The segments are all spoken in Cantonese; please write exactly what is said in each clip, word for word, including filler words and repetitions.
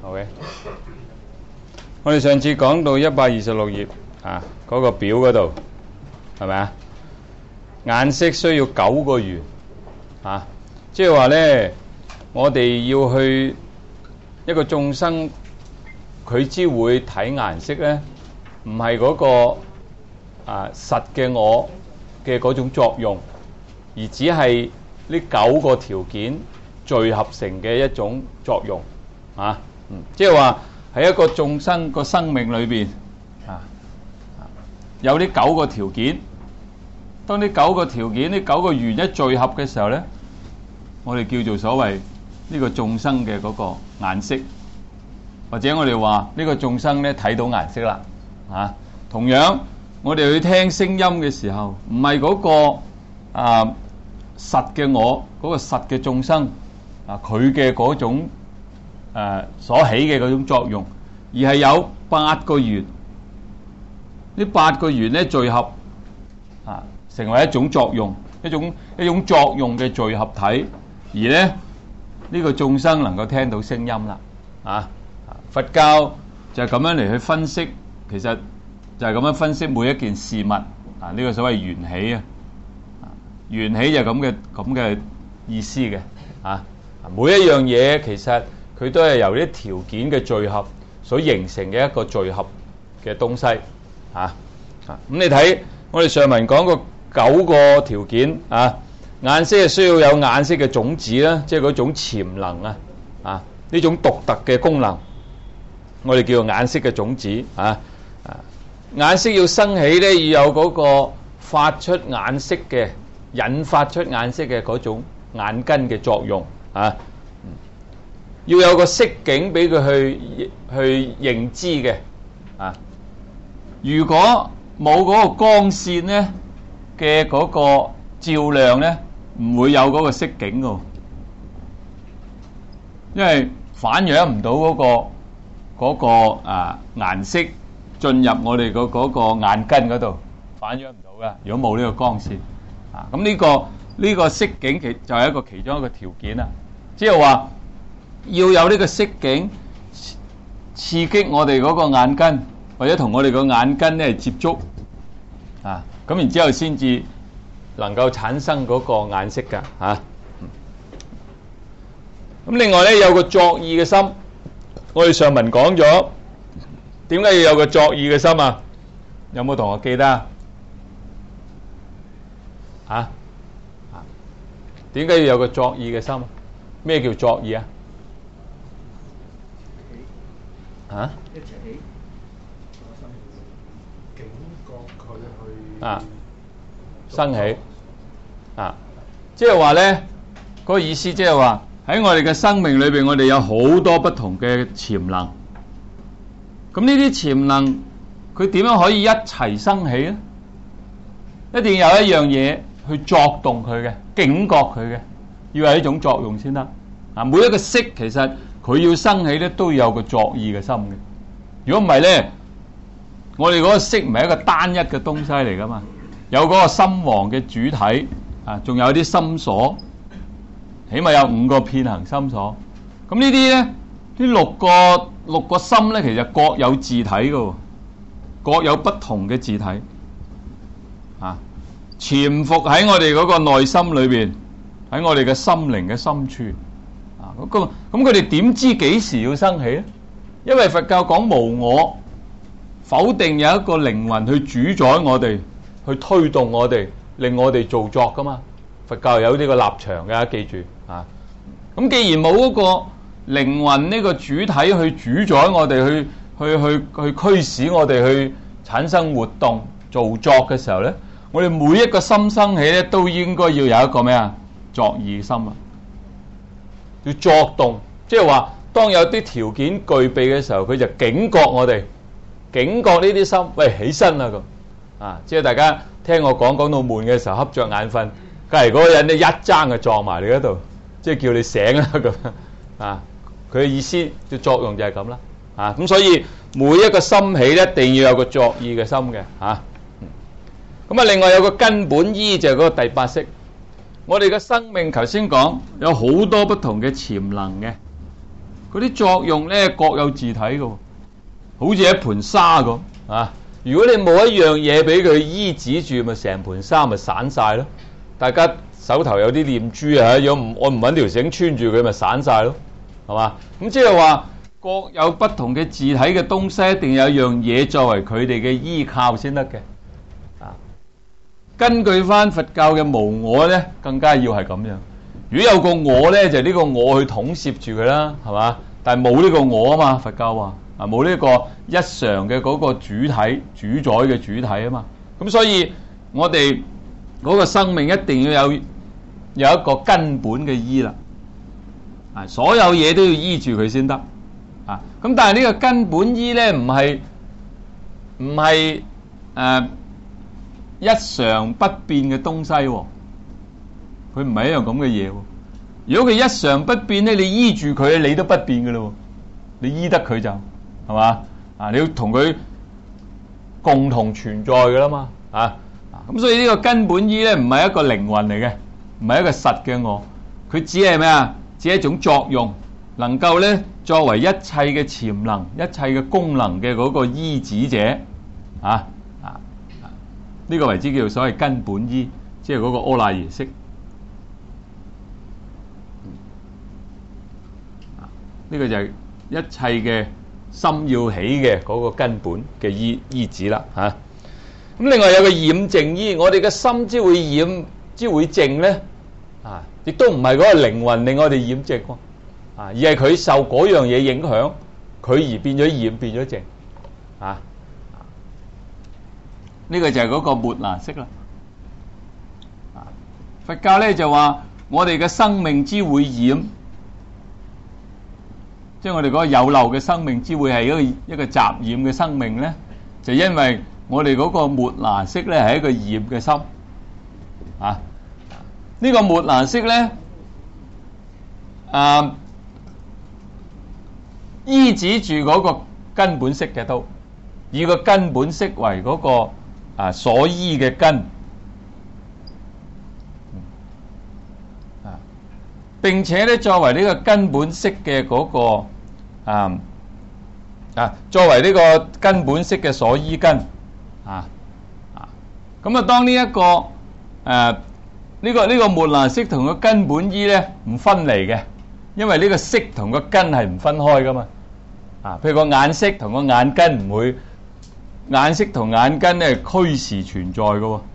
OK， 我哋上次講到一百二十六頁啊，嗰個表嗰度係咪啊？眼色需要九個圓啊，即係話咧，我哋要去一個眾生，佢只會睇顏色咧，唔係嗰個啊實嘅我嘅嗰種作用，而只係呢九個條件聚合成嘅一種作用啊。嗯，即係話喺一個眾生個生命裏邊啊，有呢九個條件。當呢九個條件、呢九個緣一聚合嘅時候咧，我哋叫做所謂呢個眾生嘅嗰個顏色，或者我哋話呢個眾生咧睇到顏色啦。啊，同樣我哋去聽聲音嘅時候，唔係嗰個啊實嘅我，嗰個實嘅眾生啊，佢嘅嗰種誒所起嘅嗰種作用，而係有八個緣，呢八個緣咧聚合啊，成為一種作用，一種一種作用嘅聚合體，而咧呢個眾生能夠聽到聲音啦。啊，佛教就係咁樣嚟去分析，其實就係咁樣分析每一件事物啊，呢個所謂緣起啊，緣起就係咁嘅咁嘅意思嘅啊。每一樣嘢其實佢都係由啲條件嘅聚合所形成嘅一個聚合嘅東西啊。啊，咁你睇我哋上文講過九個條件啊，眼色係需要有眼色嘅種子啦，即係嗰種潛能啊，啊呢種獨特嘅功能，我哋叫做眼色嘅種子啊。啊，眼色要生起咧，要有嗰個發出眼色嘅引發出眼色嘅嗰種眼根嘅作用啊。要有個色境俾佢去去認知嘅啊。如果冇嗰個光線咧嘅嗰個照亮咧，唔會有嗰個色境㗎，因為反映唔到嗰個嗰個啊顏色進入我哋個嗰個眼根嗰度，反映唔到噶。如果冇呢個光線啊，咁呢個呢個色境其就係一個其中一個條件啦，即係話要有呢個色境刺激我哋嗰個眼根，或者同我哋個眼根咧接觸啊，咁然之後先至能夠產生嗰個眼色噶嚇。咁另外咧有個作意嘅心，我哋上文講咗點解要有個作意嘅心啊？有冇同學記得啊？啊？點解要有個作意嘅心？咩叫作意啊？啊？ 一齊起，警覺佢去啊，生起啊，即係話咧，嗰個意思即係話喺我哋嘅生命裏邊，我哋有好多不同嘅潛能。咁呢啲潛能，佢點樣可以一齊生起咧？一定要有一樣嘢去作動佢嘅，警覺佢嘅，要有一種作用先得。啊，每一個色其實佢要生起咧，都要有個作意嘅心嘅。如果唔係咧，我哋嗰個色唔係一個單一嘅東西嚟噶嘛，有嗰個心王嘅主體啊，仲有啲心所，起碼有五個遍行心所。咁呢啲咧，呢六個六個心咧，其實各有自體嘅，各有不同嘅自體啊，潛伏喺我哋嗰個內心裏邊，喺我哋嘅心靈嘅深處啊。咁咁佢哋點知幾時要生起咧？因為佛教講無我，否定有一個靈魂去主宰我哋，去推動我哋，令我哋做作噶嘛。佛教有呢個立場嘅，記住啊。咁既然冇嗰個靈魂呢個主體去主宰我哋，去去去去驅使我哋去產生活動、做作嘅時候咧，我哋每一個心生起咧，都應該要有一個咩啊？作意心啊，要作動，即係話當有啲條件具備嘅時候，佢就警覺我哋，警覺呢啲心，喂，起身啦咁啊！即係大家聽我講講到悶嘅時候，瞌着眼瞓，隔籬嗰個人咧一爭就撞埋你嗰度，即係叫你醒啦咁啊！佢嘅意思嘅作用就係咁啦啊！咁所以每一個心起咧，一定要有個作意嘅心嘅嚇。咁啊，另外有個根本依就係嗰個第八識。我哋嘅生命頭先講有好多不同嘅潛能嘅嗰啲作用咧各有自體嘅，好似一盤沙咁啊！如果你冇一樣嘢俾佢依止住，咪成盤沙咪散晒咯。大家手頭有啲念珠啊，如果唔我唔揾條繩穿住佢，咪散晒咯，係嘛？咁即係話各有不同嘅自體嘅東西，一定有一樣嘢作為佢哋嘅依靠先得嘅。啊，根據翻佛教嘅無我咧，更加要係咁樣。如果有個我咧，就呢個我去統攝住佢啦，係嘛？但係冇呢個我啊嘛，佛教話啊冇呢個一常嘅嗰個主體主宰嘅主體啊嘛。咁所以我哋嗰個生命一定要有有一個根本嘅依啦，啊所有嘢都要依住佢先得啊。咁但係呢個根本依咧唔係唔係誒一常不變嘅東西喎。佢唔係一樣咁嘅嘢喎。如果佢一常不變咧，你依住佢，你都不變嘅咯。你依得佢就係嘛啊？你要同佢共同存在嘅啦嘛啊！咁所以呢個根本依咧，唔係一個靈魂嚟嘅，唔係一個實嘅我。佢只係咩啊？只係一種作用，能夠咧作為一切嘅潛能、一切嘅功能嘅嗰個依止者啊啊！呢個為之叫做所謂根本依，即係嗰個阿賴耶識。呢個就係一切嘅心要起嘅嗰個根本嘅依依止啦嚇。咁另外有個染淨依，我哋嘅心之會染之會淨咧啊，亦都唔係嗰個靈魂令我哋染淨喎啊，而係佢受嗰樣嘢影響，佢而變咗染變咗淨啊。呢個就係嗰個末那識啦。啊，佛教咧就話我哋嘅生命之會染。即係我哋嗰個有漏嘅生命之會係一個一個雜染嘅生命咧，就因為我哋嗰個末那識咧係一個染嘅心啊。呢個末那識咧啊，依止住嗰個根本識嘅都，以個根本識為嗰個啊所依嘅根啊，並且咧作為呢個根本識嘅嗰個。啊啊！作為呢個根本識嘅所依根啊啊！咁啊，當呢、這、一個誒呢、啊這個呢、這個末那識同個根本依咧唔分離嘅，因為呢個識同個根係唔分開噶嘛啊！譬如個眼識同個眼根唔會，眼識同眼根咧係俱時存在嘅喎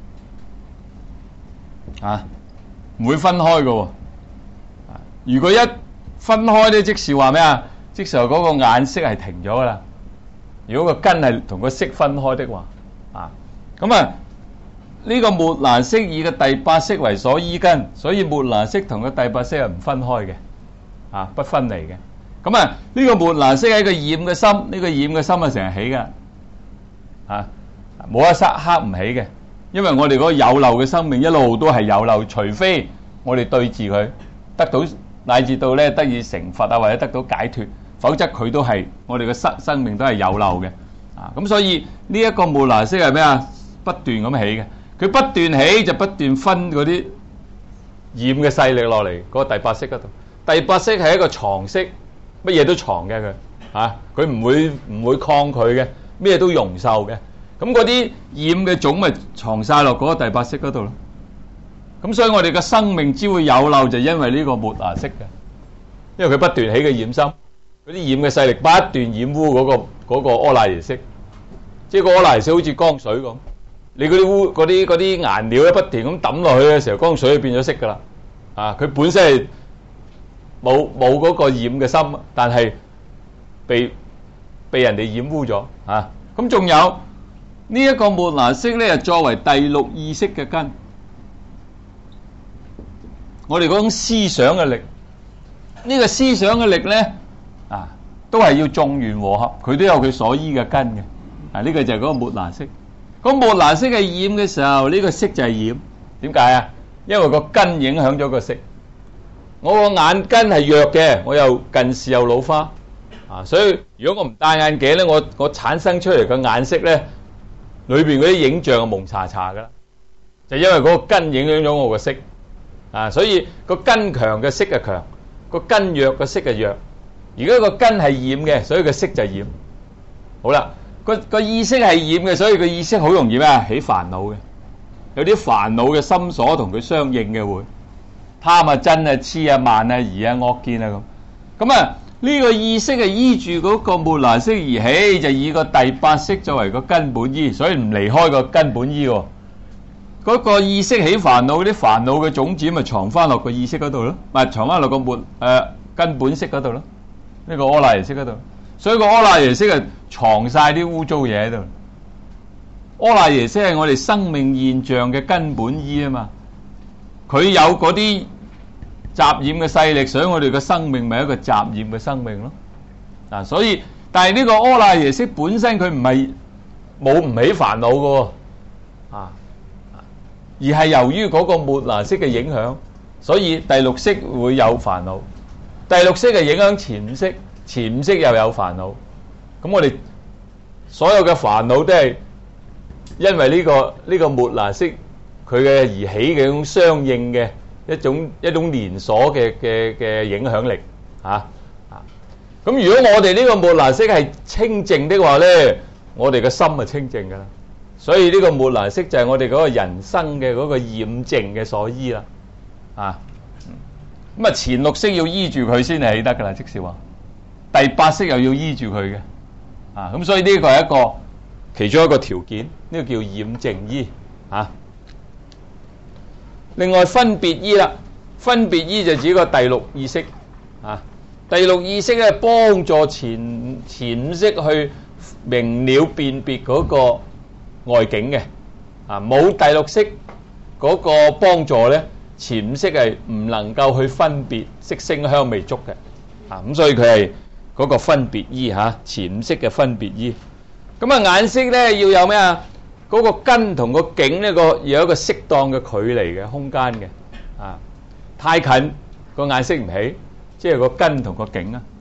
啊，唔會分開嘅喎啊！如果一分開咧，即是話咩啊？即時候嗰個眼識係停咗噶啦。如果個根係同個識分開的話，啊，咁啊呢個末那識以個第八識為所依根，所以末那識同個第八識係唔分開嘅，啊，不分離嘅。咁啊呢個末那識係一個染嘅心，呢個染嘅心啊成日起噶，啊，冇一剎刻唔起嘅，因為我哋嗰個有漏嘅生命一路都係有漏，除非我哋對治佢，得到乃至到咧得以成佛啊，或者得到解脫。否則佢都係我哋嘅生生命都係有漏嘅，啊咁所以呢一個末那識係咩啊？不斷咁起嘅，佢不斷起就不斷分嗰啲染嘅勢力落嚟嗰個第八識嗰度。第八識係一個藏識，乜嘢都藏嘅佢，啊佢唔會唔會抗拒嘅，咩都容受嘅。咁嗰啲染嘅種咪藏晒落嗰個第八識嗰度咯。咁所以我哋嘅生命只會有漏，就因為呢個末那識嘅，因為佢不斷起嘅染心。嗰啲染嘅勢力不斷染污嗰個嗰個阿賴耶識，即係個阿賴耶識好似江水咁，你嗰啲污嗰啲嗰啲顏料咧不斷咁抌落去嘅時候，江水就變咗色噶啦。啊，佢本身係冇冇嗰個染嘅心，但係被被人哋染污咗啊。咁仲有呢一個末那識咧，作為第六意識嘅根，我哋嗰種思想嘅力，呢個思想嘅力咧。啊，都係要眾緣和合，佢都有佢所依嘅根嘅。啊，呢個就係嗰個末那識。咁末那識係染嘅時候，呢個識就係染。點解啊？因為個根影響咗個識。我個眼根係弱嘅，我又近視又老花。啊，所以如果我唔戴眼鏡咧，我我產生出嚟嘅眼識咧，裏邊嗰啲影像係蒙查查噶啦。就因為嗰個根影響咗我個識。啊，所以個根強嘅識係強，個根弱嘅識係弱。 而家個根係染嘅，所以個色就染。好啦，個個意識係染嘅，所以個意識好容易咩啊？起煩惱嘅，有啲煩惱嘅心所同佢相應嘅會貪啊、嗔啊、痴啊、慢啊、疑啊、惡見啊咁。咁啊呢個意識係依住嗰個末那識而起，就以個第八識作為個根本依，所以唔離開個根本依喎。嗰個意識起煩惱，啲煩惱嘅種子咪藏翻落個意識嗰度咯，咪藏翻落個末誒根本識嗰度咯。呢個阿賴耶識嗰度，所以個阿賴耶識係藏晒啲污糟嘢喺度。阿賴耶識係我哋生命現象嘅根本依啊嘛，佢有嗰啲雜染嘅勢力，所以我哋嘅生命咪一個雜染嘅生命咯。嗱，所以但係呢個阿賴耶識本身佢唔係冇唔起煩惱嘅喎，啊。而係由於嗰個末那識嘅影響，所以第六識會有煩惱。第六識係影響前五識，前五識又有煩惱。咁我哋所有嘅煩惱都係因為呢個呢個末那識佢嘅而起嘅一種相應嘅一種一種連鎖嘅嘅嘅影響力嚇啊！咁如果我哋呢個末那識係清淨的話咧，我哋嘅心係清淨噶啦。所以呢個末那識就係我哋嗰個人生嘅嗰個染淨嘅所依啦，啊，咁啊前六識要依住佢先係起得噶啦，即是話第八識又要依住佢嘅，啊，咁所以呢個係一個其中一個條件，呢個叫染淨依，啊。另外分別依啦，分別依就指個第六意識，啊，第六意識咧幫助前前五識去明了辨別嗰個外境嘅，啊，冇第六識嗰個幫助咧，前五識係唔能夠去分別色聲香味觸嘅，啊，咁所以佢係嗰個分別依嚇，前五識嘅分別依。咁啊眼識咧要有咩啊？嗰個根同個境呢個要有一個適當嘅距離嘅空間嘅，啊，太近個眼識唔起，即係個根同個境啊，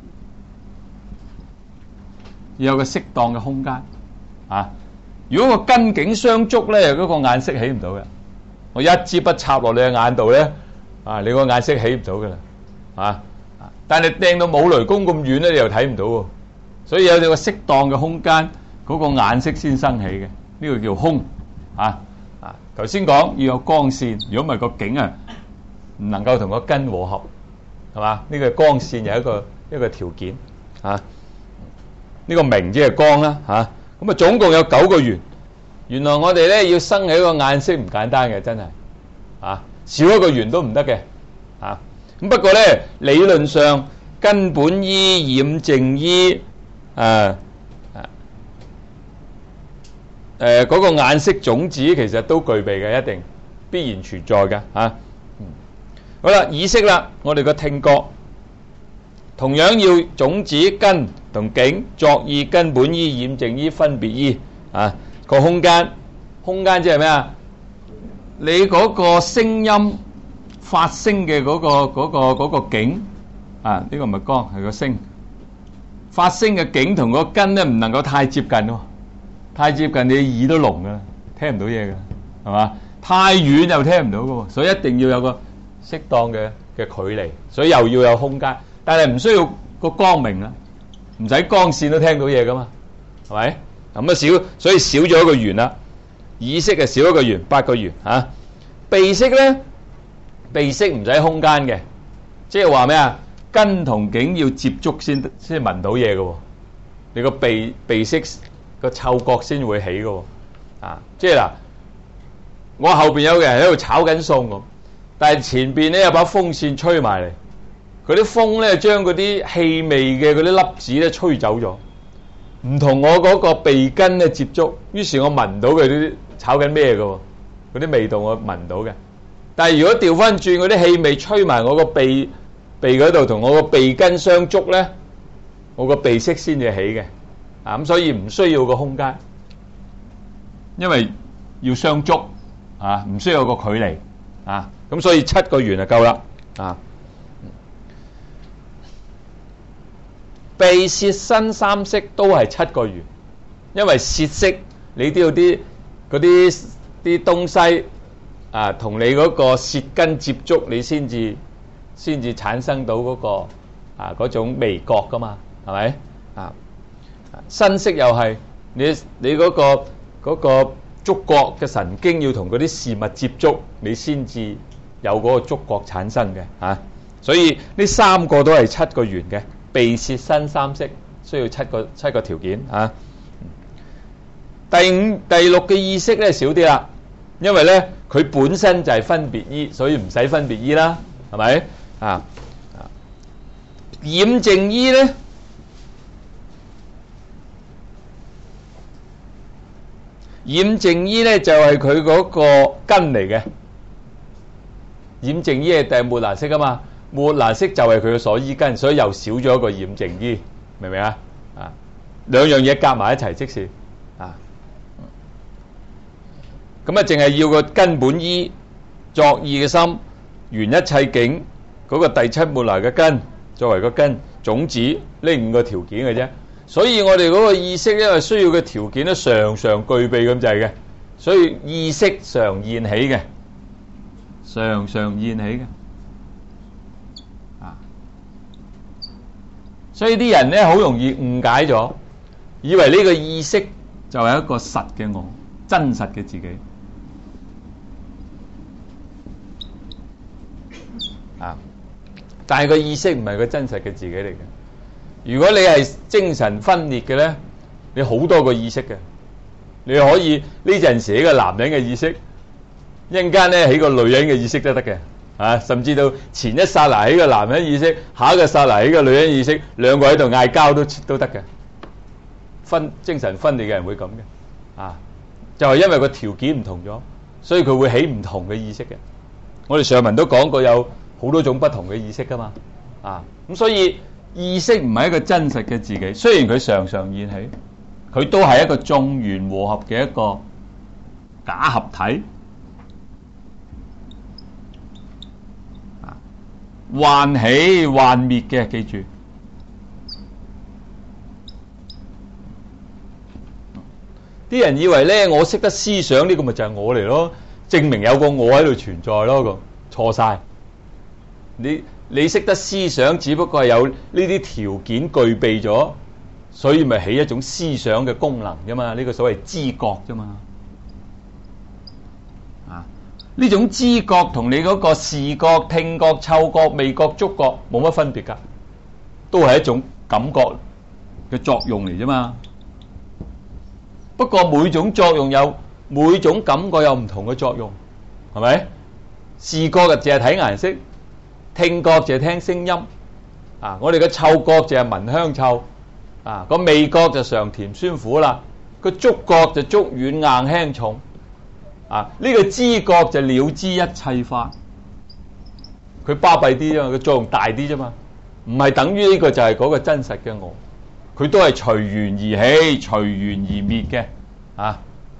要有個適當嘅空間，啊。如果個根境相觸咧，嗰個眼識起唔到嘅。我一支筆插落你嘅眼度咧，啊，你個眼識起唔到嘅啦，啊，但係掟到冇雷公咁遠咧，你又睇唔到喎。所以有個適當嘅空間，嗰個眼識先生起嘅，呢個叫空，啊啊。頭先講要有光線，如果唔係個境啊，唔能夠同個根和合，係嘛？呢個光線有一個一個條件，啊，呢個明即係光啦，嚇。咁啊，總共有九個緣。原來我哋咧要生起一個眼識唔簡單嘅，真係啊，少一個緣都唔得嘅啊。咁不過咧，理論上根本依、染淨依、誒誒誒嗰個眼識種子其實都具備嘅，一定必然存在嘅啊。好啦，意識啦，我哋個聽覺同樣要種子、根同境、作意、根本依、染淨依、分別依啊。個空間，空間即係咩啊？你嗰個聲音發聲嘅嗰個嗰個嗰個境啊，呢個唔係光，係個聲發聲嘅境同個根咧唔能夠太接近喎，太接近你耳都聾噶，聽唔到嘢噶，係嘛？太遠又聽唔到噶喎，所以一定要有個適當嘅嘅距離，所以又要有空間，但係唔需要個光明啦，唔使光線都聽到嘢噶嘛，係咪？咁啊少，所以少咗一個緣啦。意識係少一個緣，八個緣嚇。鼻識咧，鼻識唔使空間嘅，即係話咩啊？根同境要接觸先先聞到嘢嘅喎。你個鼻鼻識個嗅覺先會起嘅喎。啊，即係嗱，我後邊有個人喺度炒緊餸咁，但係前邊咧有把風扇吹埋嚟，嗰啲風咧將嗰啲氣味嘅嗰啲粒子咧吹走咗。唔同我嗰個鼻根咧接觸，於是我聞到佢啲炒緊咩嘅喎，嗰啲味道我聞到嘅。但係如果調翻轉嗰啲氣味吹埋我個鼻鼻嗰度，同我個鼻根相觸咧，我個鼻識先至起嘅。啊，咁所以唔需要個空間，因為要相觸啊，唔需要個距離啊，咁所以七個緣就夠啦啊。鼻舌身三識都係七個緣，因為舌識你都要啲嗰啲啲東西啊，同你嗰個舌根接觸，你先至先至產生到嗰個啊嗰種味覺噶嘛，係咪啊？身識又係你你嗰個嗰個觸覺嘅神經要同嗰啲事物接觸，你先至有嗰個觸覺產生嘅嚇。所以呢三個都係七個緣嘅，鼻舌身三識需要七個七個條件嚇。第五第六嘅意識咧少啲啦，因為咧佢本身就係分別依，所以唔使分別依啦，係咪啊？染淨依咧，染淨依咧就係佢嗰個根嚟嘅。染淨依係第末那識啊嘛，末那識就係佢嘅所依根，所以又少咗一個染淨依，明唔明啊？啊，兩樣嘢夾埋一齊即是啊。咁啊，淨係要個根本依作意嘅心，緣一切境嗰個第七末那嘅根作為個根種子呢五個條件嘅啫。所以我哋嗰個意識因為需要嘅條件都常常具備咁滯嘅，所以意識常現起嘅，常常現起嘅啊。所以啲人咧好容易誤解咗，以為呢個意識就係一個實嘅我，真實嘅自己。啊！但係個意識唔係個真實嘅自己嚟嘅。如果你係精神分裂嘅咧，你好多個意識嘅，你可以呢陣時起個男人嘅意識，一陣間咧起個女人嘅意識都得嘅，啊！甚至到前一剎那起個男人意識，下一個剎那起個女人意識，兩個喺度嗌交都都得嘅。分精神分裂嘅人會咁嘅，啊！就係因為個條件唔同咗，所以佢會起唔同嘅意識嘅。我哋上文都講過有好多種不同嘅意識噶嘛，啊，咁所以意識唔係一個真實嘅自己，雖然佢常常現起，佢都係一個眾緣和合嘅一個假合體，啊，幻起幻滅嘅，記住，啲人以為咧我識得思想呢個咪就係我嚟咯，證明有個我喺度存在咯，個錯晒。你你識得思想，只不過係有呢啲條件具備咗，所以咪起一種思想嘅功能啫嘛。呢個所謂知覺啫嘛。啊，呢種知覺同你嗰個視覺、聽覺、嗅覺、味覺、觸覺冇乜分別噶，都係一種感覺嘅作用嚟啫嘛。不過每種作用有每種感覺有唔同嘅作用，係咪？視覺就淨係睇顏色。聽覺就係聽聲音，啊！我哋嘅嗅覺就係聞香臭，啊！個味覺就嘗甜酸苦辣，個觸覺就觸軟硬輕重，啊！呢個知覺就了知一切法，佢巴閉啲啫嘛，佢作用大啲啫嘛，唔係等於呢個就係嗰個真實嘅我，佢都係隨緣而起，隨緣而滅嘅，啊！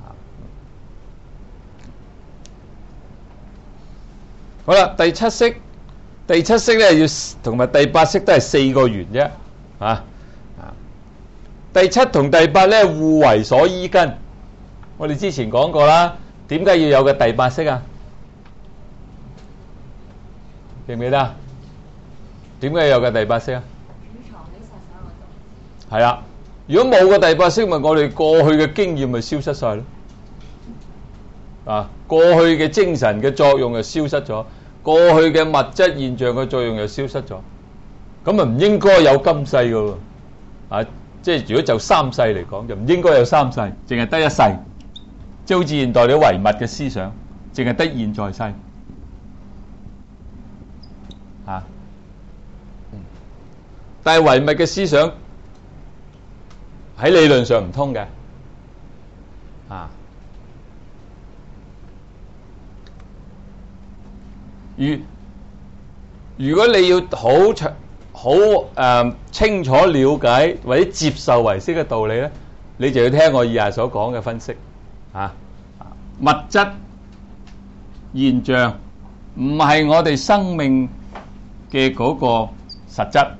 好啦，第七識。第七識咧要同埋第八識都係四個緣啫，啊啊！第七同第八咧互為所依根，我哋之前講過啦。點解要有個第八識啊？記唔記得啊？點解要有個第八識啊？係啊！如果冇個第八識，咪我哋過去嘅經驗咪消失晒咯。啊，過去嘅精神嘅作用就消失咗。過去嘅物質現象嘅作用又消失咗，咁啊唔應該有今世㗎喎，啊，即係如果就三世嚟講，就唔應該有三世，淨係得一世，即係好似現代啲唯物嘅思想，淨係得現在世，啊，但係唯物嘅思想喺理論上唔通嘅，啊。如如果你要好長好誒清楚了解或者接受唯識嘅道理咧，你就要聽我以下所講嘅分析啊。物質現象唔係我哋生命嘅嗰個實質。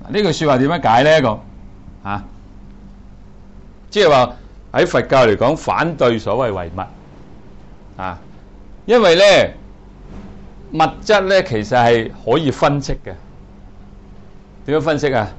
呢句説話點樣解呢？一個啊，即係話喺佛教嚟講，反對所謂唯物啊，因為咧物質咧其實係可以分析嘅。點樣分析啊？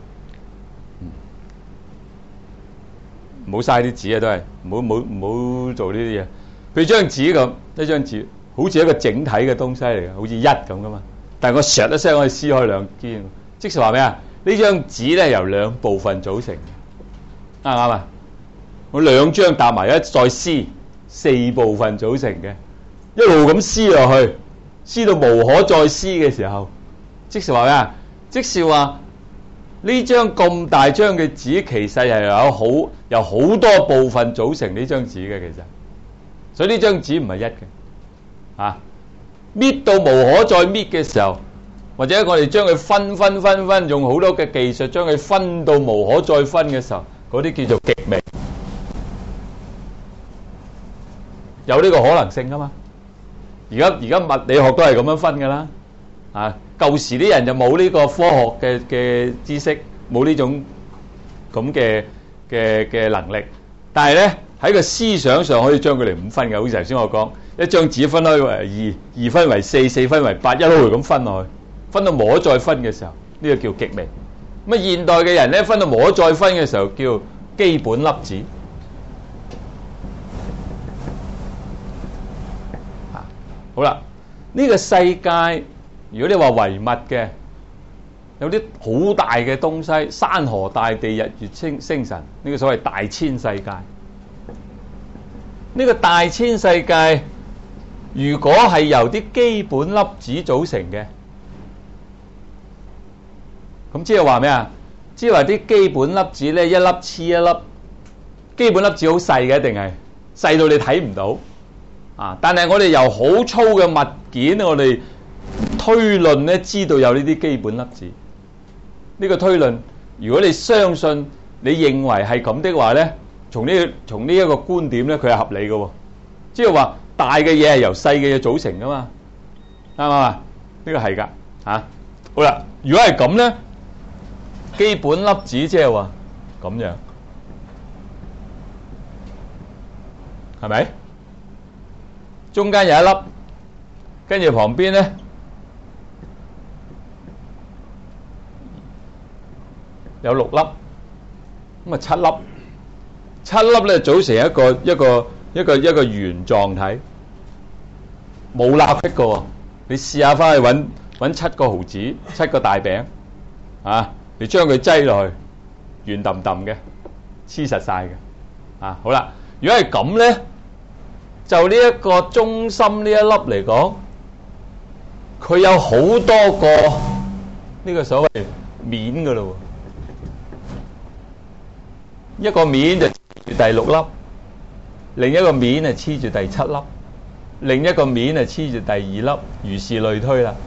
唔好嘥啲紙啊，都係唔好唔好唔好做呢啲嘢。譬如張紙咁，一張紙好似一個整體嘅東西嚟嘅，好似一咁噶嘛。但係我唰一聲可以撕開兩邊，即係話咩啊？呢張紙咧由兩部分組成，啱唔啱啊？我兩張搭埋一再撕，四部分組成嘅，一路咁撕落去，撕到無可再撕嘅時候，即係話咩啊？即係話呢張咁大張嘅紙，其實係有好由好多部分組成呢張紙嘅，其實，所以呢張紙唔係一嘅，啊，搣到無可再搣嘅時候，或者我哋將佢分分分分，用好多嘅技術將佢分到無可再分嘅時候，嗰啲叫做極微，有呢個可能性噶嘛？而家而家物理學都係咁樣分噶啦，啊，舊時啲人就冇呢個科學嘅嘅知識，冇呢種咁嘅嘅嘅能力，但係咧喺個思想上可以將佢哋五分嘅，好似頭先我講，一張紙分開為二，二分為四，四分為八，一路咁分落去，分到無可再分嘅時候，呢個叫極微。咁啊，現代嘅人咧分到無可再分嘅時候，叫基本粒子。啊，好啦，呢個世界如果你話唯物嘅，有啲好大嘅東西，山河大地、日月星星辰，呢個所謂大千世界。呢個大千世界如果係由啲基本粒子組成嘅，咁即係話咩啊？即係話啲基本粒子咧，一粒黐一粒。基本粒子好細嘅，一定係細到你睇唔到啊！但係我哋由好粗嘅物件，我哋推論咧，知道有呢啲基本粒子。呢個推論，如果你相信、你認為係咁的話咧，從呢從呢一個觀點咧，佢係合理嘅喎。即係話大嘅嘢係由細嘅嘢組成噶嘛，啱唔啱啊？呢個係㗎嚇。好啦，如果係咁咧，基本粒子即係話咁樣，係咪？中間有一粒，跟住旁邊咧有六粒，咁啊七粒，七粒咧組成一個一個一個一個圓狀體，冇立式嘅喎。你試下翻去揾揾七個毫子，七個大餅啊！你將佢擠落去，圓揼揼嘅，黐實晒嘅。啊，好啦，如果係咁咧，就呢一個中心呢一粒嚟講，佢有好多個呢個所謂面嘅咯。一個面就黐住第六粒，另一個面係黐住第七粒，另一個面係黐住第二粒，如是類推啦。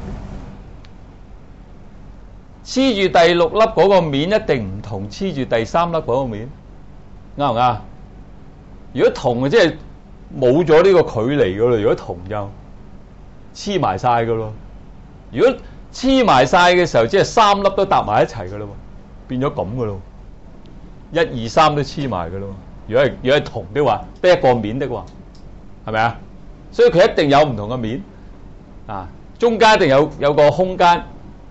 黐住第六粒嗰個面一定唔同黐住第三粒嗰個面，啱唔啱？如果同即係冇咗呢個距離噶咯，如果同就黐埋晒噶咯。如果黐埋晒嘅時候，即係三粒都搭埋一齊噶咯，變咗咁噶咯。一二三都黐埋噶咯。如果係如果係同的話，得一個面的話，係咪啊？所以佢一定有唔同嘅面啊，中間一定有有個空間。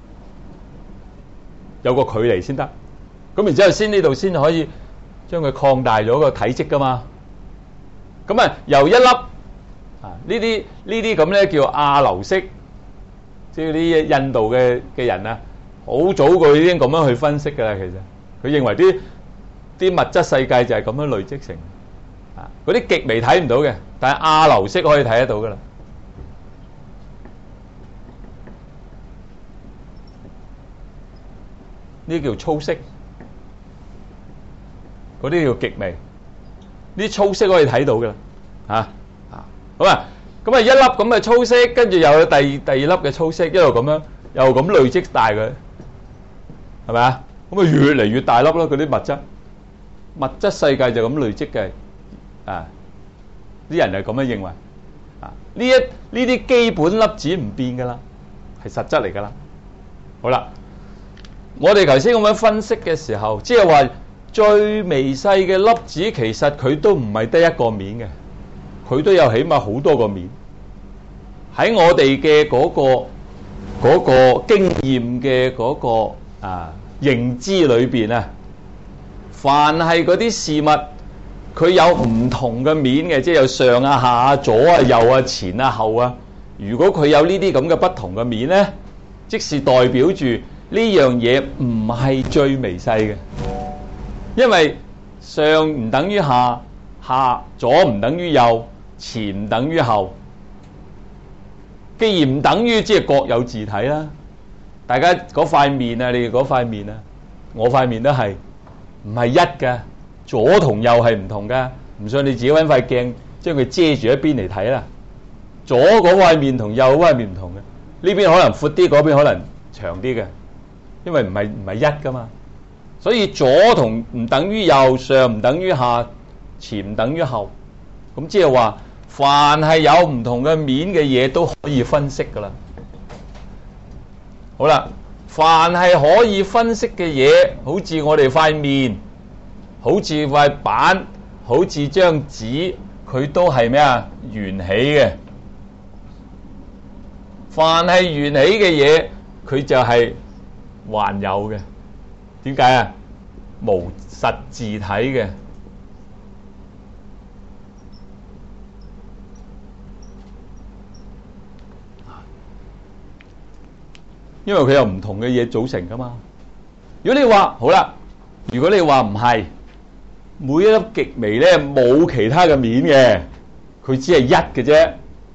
有個距離先得，咁然之後先呢度先可以將佢擴大咗個體積噶嘛。咁啊，由一粒啊呢啲呢啲咁咧叫亞流式，即係啲印度嘅嘅人啊，好早佢已經咁樣去分析噶啦。其實佢認為啲啲物質世界就係咁樣累積成啊，嗰啲極微睇唔到嘅，但係亞流式可以睇得到噶啦。呢啲叫粗色，嗰啲叫極微。呢啲粗色可以睇到嘅啦，嚇啊，好啊。咁啊一粒咁嘅粗色，跟住又有第二第二粒嘅粗色，一路咁樣又咁累積大佢，係咪啊？咁啊越嚟越大粒咯，嗰啲物質，物質世界就咁累積嘅，啊，啲人係咁樣認為，啊，呢一呢啲基本粒子唔變噶啦，係實質嚟噶啦。好啦。 我哋頭先咁樣分析嘅時候，即係話最微細嘅粒子其實佢都唔係得一個面嘅，佢都有起碼好多個面。喺我哋嘅嗰個嗰個經驗嘅嗰個啊認知裏邊啊，凡係嗰啲事物，佢有唔同嘅面嘅，即係有上啊、下啊、左啊、右啊、前啊、後啊。如果佢有呢啲咁嘅不同嘅面咧，即是代表住呢樣嘢唔係最微細嘅，因為上唔等於下，下左唔等於右，前唔等於後。既然唔等於，即係各有自體啦。大家嗰塊面啊，你哋嗰塊面啊，我塊面都係唔係一㗎，左同右係唔同㗎。唔信你自己揾塊鏡將佢遮住一邊嚟睇啦。左嗰塊面同右嗰塊面唔同嘅，呢邊可能闊啲，嗰邊可能長啲嘅，因為唔係唔係一㗎嘛。所以左同唔等於右，上唔等於下，前唔等於後。咁即係話，凡係有唔同嘅面嘅嘢都可以分析㗎啦。好啦，凡係可以分析嘅嘢，好似我哋塊面，好似塊板，好似張紙，佢都係咩啊？緣起嘅。凡係緣起嘅嘢，佢就係還有嘅。點解啊？無實自體嘅。因為佢有唔同嘅嘢組成噶嘛。如果你話好啦，如果你話唔係，每一粒極微咧冇其他嘅面嘅，佢只係一嘅啫，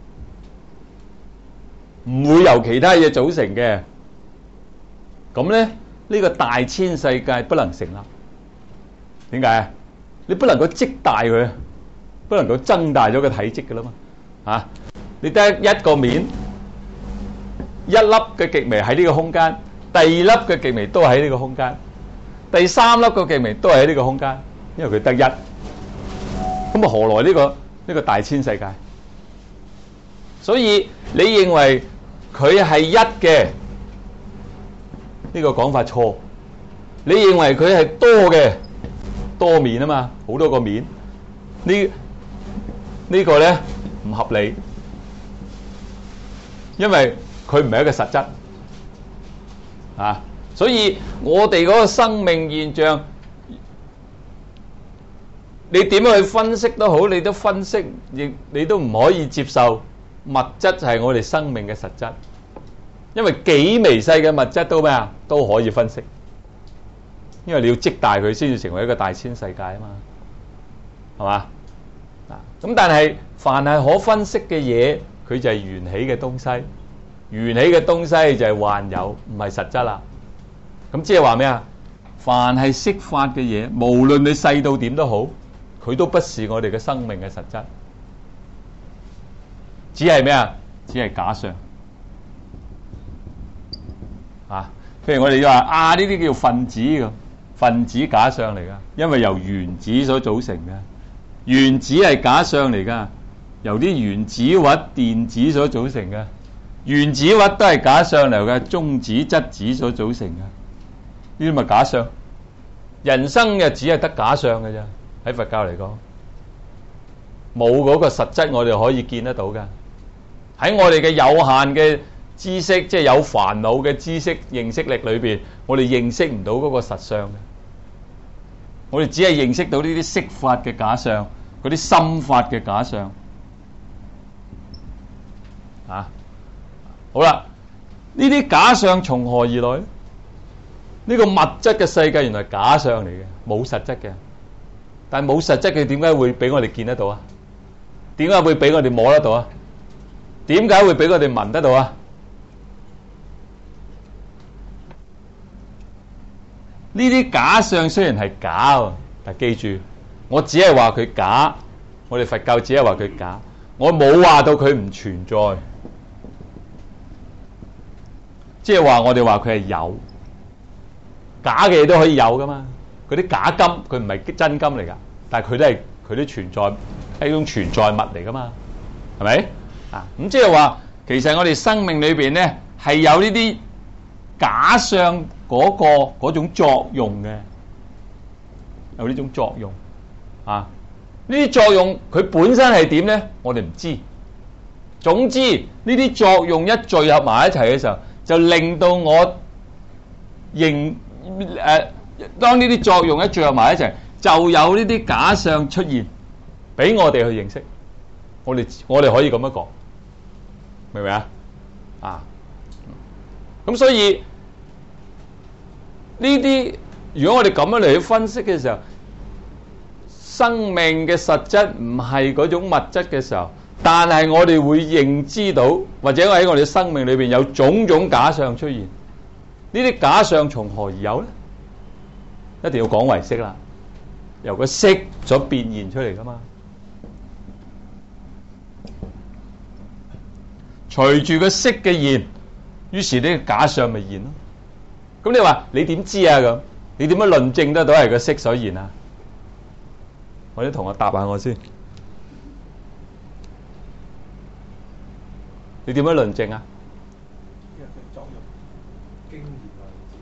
唔會由其他嘢組成嘅。咁咧呢個大千世界不能成立。點解啊？你不能夠積大佢，不能夠增大咗個體積噶啦嘛。啊，你得一個面。一粒嘅極微喺呢個空間，第二粒嘅極微都喺呢個空間，第三粒嘅極微都係喺呢個空間，因為佢得一，咁啊何來呢個呢個大千世界？所以你認為佢係一嘅呢個講法錯，你認為佢係多嘅，多面啊嘛，好多個面，呢呢個咧唔合理，因為佢唔係一個實質啊，所以我哋嗰個生命現象，你點樣去分析都好，你都分析亦你都唔可以接受物質係我哋生命嘅實質，因為幾微細嘅物質都咩啊都可以分析，因為你要積大佢先至成為一個大千世界啊嘛，係嘛？啊，咁但係凡係可分析嘅嘢，佢就係緣起嘅東西。緣起嘅東西就係幻有，唔係實質啦。咁即係話咩啊？凡係色法嘅嘢，無論你細到點都好，佢都不是我哋嘅生命嘅實質，只係咩啊？只係假相啊！譬如我哋話啊，呢啲叫分子咁，分子假相嚟噶，因為由原子所組成嘅，原子係假相嚟噶，由啲原子核、電子所組成嘅。原子核都係假相嚟嘅，中子、質子所組成嘅，呢啲咪假相。人生嘅只係得假相嘅啫，喺佛教嚟講，冇嗰個實質我哋可以見得到嘅。喺我哋嘅有限嘅知識，即係有煩惱嘅知識認識力裏邊，我哋認識唔到嗰個實相嘅。我哋只係認識到呢啲色法嘅假相，嗰啲心法嘅假相，啊。好啦，呢啲假相從何而來？呢個物質嘅世界原來係假相嚟嘅，冇實質嘅。但係冇實質嘅，點解會俾我哋見得到啊？點解會俾我哋摸得到啊？點解會俾我哋聞得到啊？呢啲假相雖然係假，但記住，我只係話佢假，我哋佛教只係話佢假，我冇話到佢唔存在。即係話我哋話佢係有，假嘅嘢都可以有噶嘛。嗰啲假金佢唔係真金嚟噶，但係佢都係佢都存在，係一種存在物嚟噶嘛，係咪啊？咁、嗯、即係話其實我哋生命裏邊咧係有呢啲假相嗰個嗰種作用嘅，有呢種作用啊。呢啲作用佢本身係點咧？我哋唔知。總之呢啲作用一聚合埋一齊嘅時候，就令到我認誒、呃，當呢啲作用一聚合埋一齊，就有呢啲假相出現，俾我哋去認識。我哋我哋可以咁樣講，明唔明啊？啊，咁所以呢啲如果我哋咁樣嚟去分析嘅時候，生命嘅實質唔係嗰種物質嘅時候，但係我哋會認知到，或者喺我哋嘅生命裏邊有種種假相出現。呢啲假相從何而有咧？一定要講唯識啦，由個色所變現出嚟噶嘛。隨住個色嘅現，於是呢個假相咪現咯。咁你話你點知啊？咁你點樣論證得到係個色所現啊？我啲同學答下我先。你點樣論證啊？ 因為佢作用經驗啊。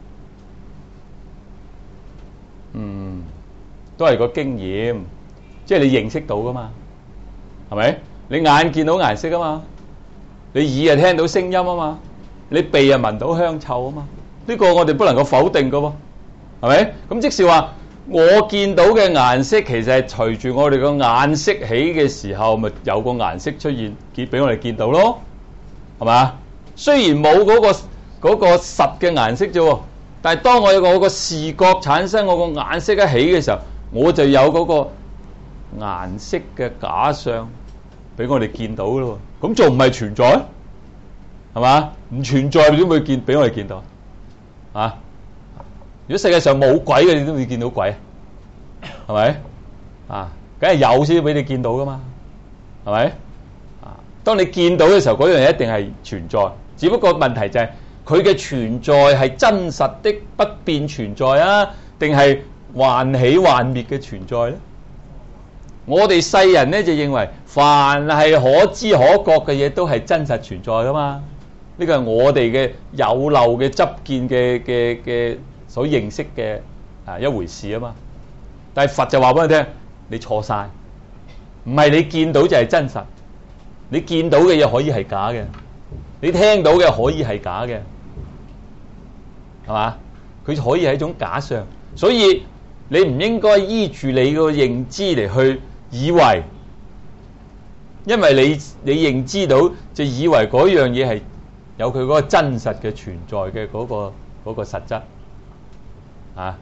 嗯，都係個經驗，即係你認識到噶嘛，係咪？你眼見到顏色啊嘛，你耳啊聽到聲音啊嘛，你鼻啊聞到香臭啊嘛，呢個我哋不能夠否定噶喎，係咪？咁即是話，我見到嘅顏色其實係隨住我哋個眼色起嘅時候，咪有個顏色出現，結俾我哋見到咯。係嘛？雖然冇嗰個嗰個實嘅顏色啫，但係當我有個我個視覺產生，我個顏色一起嘅時候，我就有嗰個顏色嘅假相俾我哋見到咯。咁仲唔係存在？係嘛？唔存在你點會見俾我哋見到啊？如果世界上冇鬼嘅，你都會見到鬼，係咪？啊，梗係有先俾你見到噶嘛，係咪？當你見到嘅時候，嗰樣嘢一定係存在，只不過問題就係佢嘅存在係真實的不變存在啊，定係幻起幻滅嘅存在咧？我哋世人咧就認為，凡係可知可覺嘅嘢都係真實存在噶嘛，呢個係我哋嘅有漏嘅執見嘅嘅嘅所認識嘅啊一回事啊嘛。但係佛就話俾你聽，你錯晒，唔係你見到就係真實。你見到嘅嘢可以係假嘅，你聽到嘅可以係假嘅，係嘛？佢可以係一種假相，所以你唔應該依住你個認知嚟去以為，因為你你認知到就以為嗰樣嘢係有佢嗰個真實嘅存在嘅嗰個嗰個實質啊。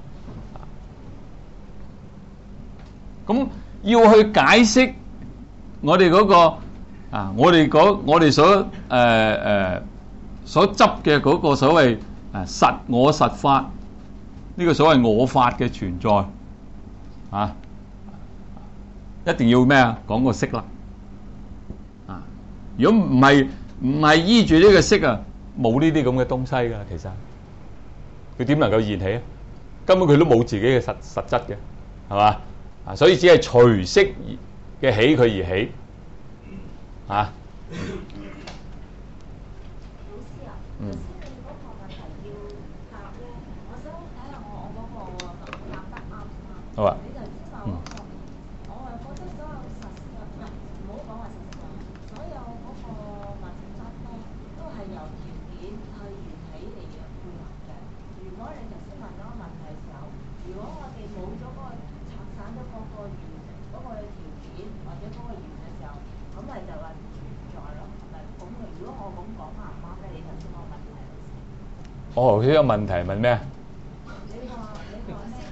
咁要去解釋我哋嗰個。啊！我哋嗰我哋所誒誒、呃呃、所執嘅嗰個所謂誒實我實法，呢、這個所謂我法嘅存在啊，一定要咩啊？講個色啦啊！如果唔係唔係依住呢個色啊，冇呢啲咁嘅東西噶，其實佢點能夠現起啊？根本佢都冇自己嘅實實質嘅，係嘛啊？所以只係隨色嘅起佢而起。啊，老師啊，嗯，你嗰個問題要答咧，我想睇下我我嗰個答得啱唔啱？ 好啊。 你頭先話嗰個，我係覺得所有實質唔係唔好講話實質，所有嗰個物質咧都係由條件去緣起嚟嘅配合嘅。如果你頭先問嗰個問題嘅時候，如果我哋冇咗嗰個拆散咗嗰個緣嗰個條件或者嗰個緣嘅時候，咁咪就話存在咯，係咪？咁如果我咁講啱唔啱咧？你頭先個問題。 哦，佢有問題問咩啊？ 你話你話咩？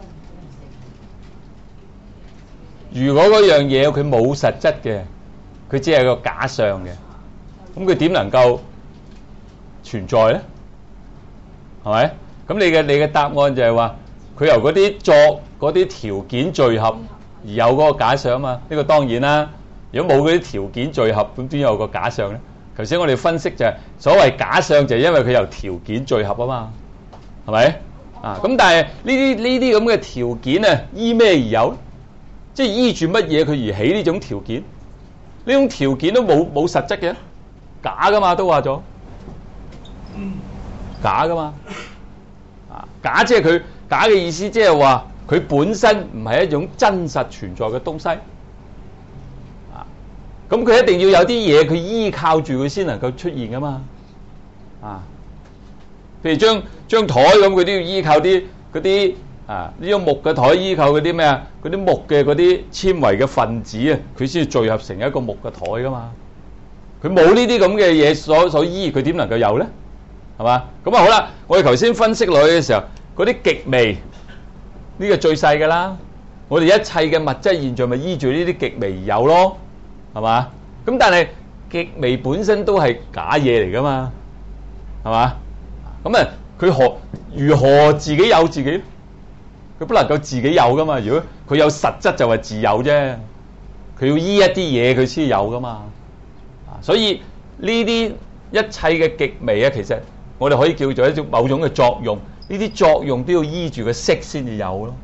如果嗰樣嘢佢冇實質嘅，佢只係個假象嘅，咁佢點能夠存在咧？係咪？咁你嘅你嘅答案就係話，佢由嗰啲作嗰啲條件聚合而有嗰個假象啊嘛？呢個當然啦。如果冇嗰啲條件聚合，咁邊有個假象咧？頭先我哋分析就係所謂假象，就係因為佢由條件聚合啊嘛，係咪啊？咁但係呢啲呢啲咁嘅條件啊，依咩而有？即係依住乜嘢佢而起呢種條件？呢種條件都冇冇實質嘅，假噶嘛，都話咗假噶嘛， 啊，假即係佢假嘅意思，即係話佢本身唔係一種真實存在嘅東西。啊，咁佢一定要有啲嘢佢依靠住佢先能夠出現噶嘛。啊，譬如張張台咁，佢都要依靠啲嗰啲啊，呢張木嘅台依靠嗰啲咩啊？嗰啲木嘅嗰啲纖維嘅分子啊，佢先聚合成一個木嘅台噶嘛。佢冇呢啲咁嘅嘢所所依，佢點能夠有咧？係嘛？咁啊好啦，我哋頭先分析落去嘅時候，嗰啲極微呢個最細噶啦，我哋一切嘅物質現象咪依住呢啲極微而有咯，係嘛？咁但係極微本身都係假嘢嚟噶嘛，係嘛？咁啊，佢何如何自己有自己？佢不能夠自己有噶嘛？如果佢有實質就係自有啫，佢要依一啲嘢佢先有噶嘛。啊，所以呢啲一切嘅極微啊，其實我哋可以叫做一種某種嘅作用。呢啲作用都要依住個色先至有咯，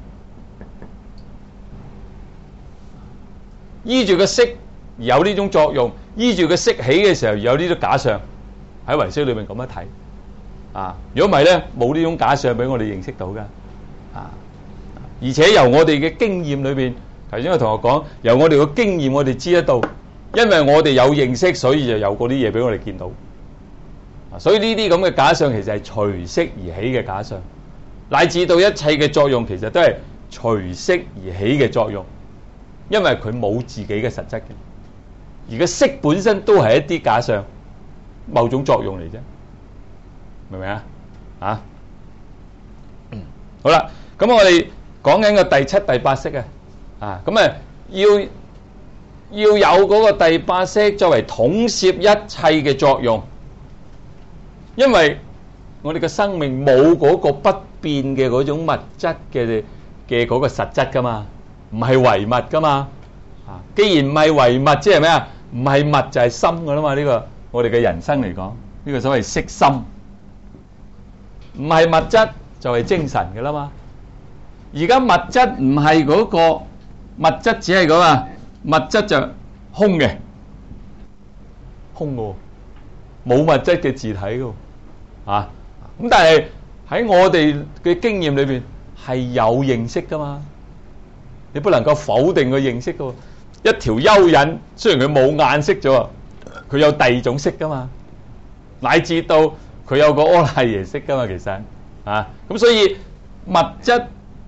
依住個色而有呢種作用，依住個色起嘅時候而有呢種假象。喺唯識裏面咁樣睇啊，如果唔係咧，冇呢種假象俾我哋認識到噶啊。而且由我哋嘅經驗裏邊，頭先個同學講，由我哋嘅經驗，我哋知得到，因為我哋有認識，所以就有嗰啲嘢俾我哋見到。所以呢啲咁嘅假象其實係隨色而起嘅假象，乃至到一切嘅作用其實都係隨色而起嘅作用，因為佢冇自己嘅實質嘅，而個色本身都係一啲假象，某種作用嚟啫，明唔明啊？啊，嗯，好啦，咁我哋講緊個第七、第八識啊，啊，咁啊要要有嗰個第八識作為統攝一切嘅作用。因為我哋嘅生命冇嗰個不變嘅嗰種物質嘅嘅嗰個實質噶嘛，唔係唯物噶嘛。啊，既然唔係唯物，即係咩啊？唔係物就係心噶啦嘛。呢個我哋嘅人生嚟講，呢個所謂色心，唔係物質就係精神噶啦嘛。而家物質唔係嗰個物質，只係咁啊，物質就空嘅，空嘅，冇物質嘅自體嘅。啊，咁但係喺我哋嘅經驗裏邊係有認識噶嘛，你不能夠否定個認識噶。一條蚯蚓雖然佢冇眼識咗，佢有第二種識噶嘛，乃至到佢有個阿賴耶識噶嘛，其實啊，咁所以物質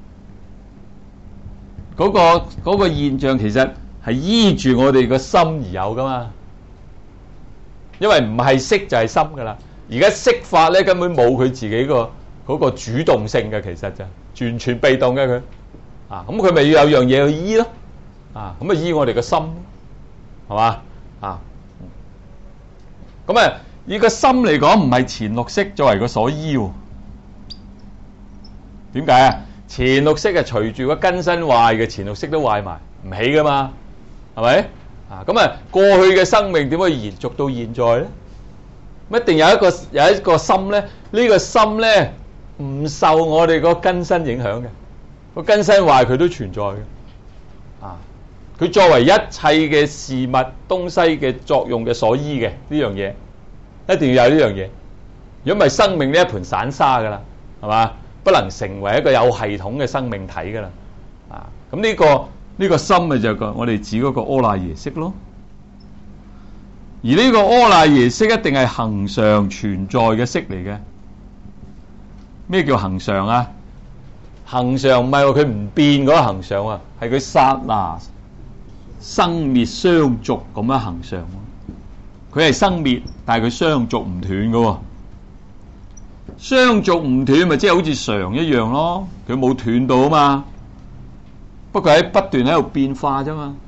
嗰個嗰個現象其實係依住我哋個心而有噶嘛，因為唔係色就係心噶啦。而家色法咧根本冇佢自己個嗰個主動性嘅，其實就完全被動嘅佢啊，咁佢咪要有樣嘢去依咯啊，咁啊依我哋個心係嘛啊，咁啊以個心嚟講唔係前六識作為個所依喎，點解啊？前六識係隨住個根身壞嘅，前六識都壞埋唔起噶嘛，係咪啊？咁啊過去嘅生命點可以延續到現在咧？一定有一個有一個心咧，呢個心咧唔受我哋個根身影響嘅，個根身壞佢都存在嘅，啊，佢作為一切嘅事物東西嘅作用嘅所依嘅呢樣嘢，一定要有呢樣嘢。如果唔係生命呢一盤散沙噶啦，係嘛？不能成為一個有系統嘅生命體噶啦，啊，咁呢個呢個心咪就係個我哋指嗰個阿賴耶識咯。而呢個阿賴耶識一定係恆常存在嘅識嚟嘅。咩叫恆常啊？恆常唔係話佢唔變嗰個恆常啊，係佢剎那生滅相續咁樣恆常。佢係生滅，但係佢相續唔斷嘅。相續唔斷咪即係好似常一樣咯，佢冇斷到啊嘛。不過喺不斷喺度變化啫嘛，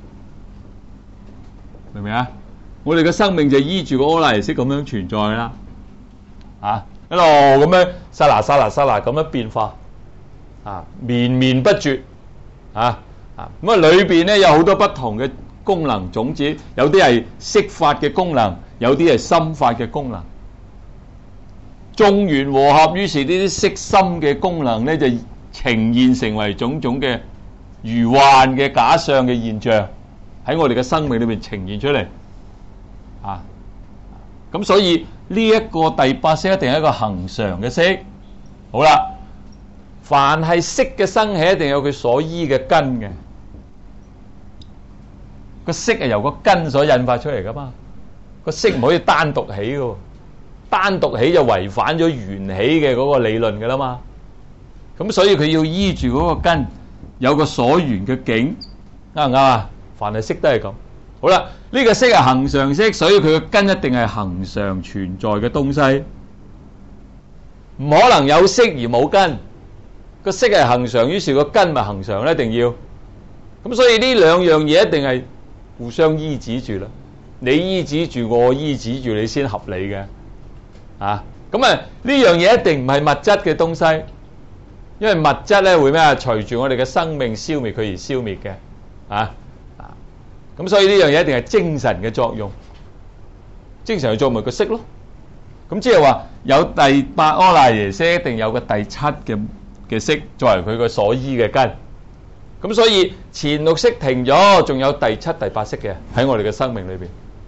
明唔明啊？我哋嘅生命就依住個阿賴耶識咁樣存在啦，啊，一路咁樣剎那剎那剎那咁樣變化，啊，綿綿不絕，啊啊咁啊裏邊咧有好多不同嘅功能種子，有啲係色法嘅功能，有啲係心法嘅功能，眾緣和合，於是呢啲色心嘅功能咧就呈現成為種種嘅如幻嘅假象嘅現象，喺我哋嘅生命裏邊呈現出嚟。啊，咁所以呢一個第八識一定係一個恆常嘅識。好啦， 凡係色嘅生起，一定有佢所依嘅根嘅。個色係由個根所引發出嚟噶嘛，個色唔可以單獨起嘅，單獨起就違反咗緣起嘅嗰個理論噶啦嘛。咁所以佢要依住嗰個根，有個所緣嘅境，啱唔啱啊？凡係色都係咁。好啦，呢個色係恒常色，所以佢嘅根一定係恒常存在嘅東西，唔可能有色而冇根。個色係恒常，於是個根咪恒常咧，一定要。咁所以呢兩樣嘢一定係互相依止住啦。你依止住我，依止住你先合理嘅。啊，咁啊呢樣嘢一定唔係物質嘅東西，因為物質咧會咩啊？隨住我哋嘅生命消滅佢而消滅嘅。啊啊，咁所以呢樣嘢一定係精神嘅作用。精神嘅作用咪個色咯。咁即係話有第八阿賴耶識，一定有個第七嘅嘅色作為佢個所依嘅根。咁所以前六識停咗，仲有第七、第八識嘅喺我哋嘅生命裏邊。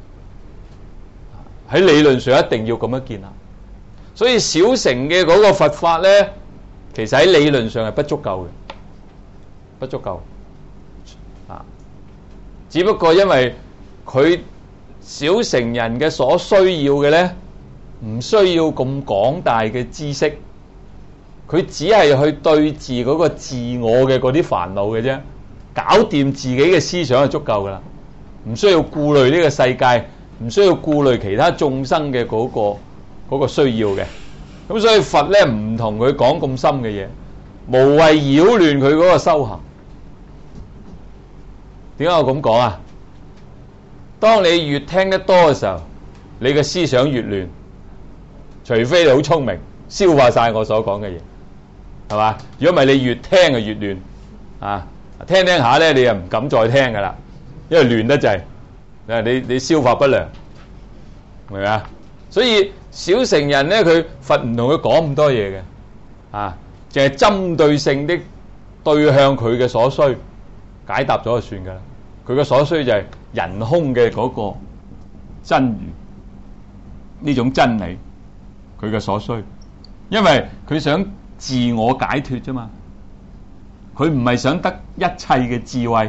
喺理論上一定要咁樣建立。所以小乘嘅嗰個佛法咧，其實喺理論上係不足夠嘅，不足夠啊！只不過因為佢小乘人嘅所需要嘅咧，唔需要咁廣大嘅知識，佢只係去對治嗰個自我嘅嗰啲煩惱嘅啫，搞掂自己嘅思想就足夠噶啦，唔需要顧慮呢個世界，唔需要顧慮其他眾生嘅嗰個嗰個需要嘅。咁所以佛咧唔同佢講咁深嘅嘢，無謂擾亂佢嗰個修行。點解我咁講啊？當你越聽得多嘅時候，你嘅思想越亂，除非你好聰明，消化晒我所講嘅嘢，係嘛？如果唔係，你越聽就越亂啊！聽聽下咧，你又唔敢再聽噶啦，因為亂得滯，你你消化不良，明唔明啊？所以小乘人咧，佢佛唔同佢講咁多嘢嘅，啊，淨係針對性的對向佢嘅所需解答咗就算噶啦。佢嘅所需就係人空嘅嗰個真如呢種真理，佢嘅所需，因為佢想自我解脫啫嘛，佢唔係想得一切嘅智慧，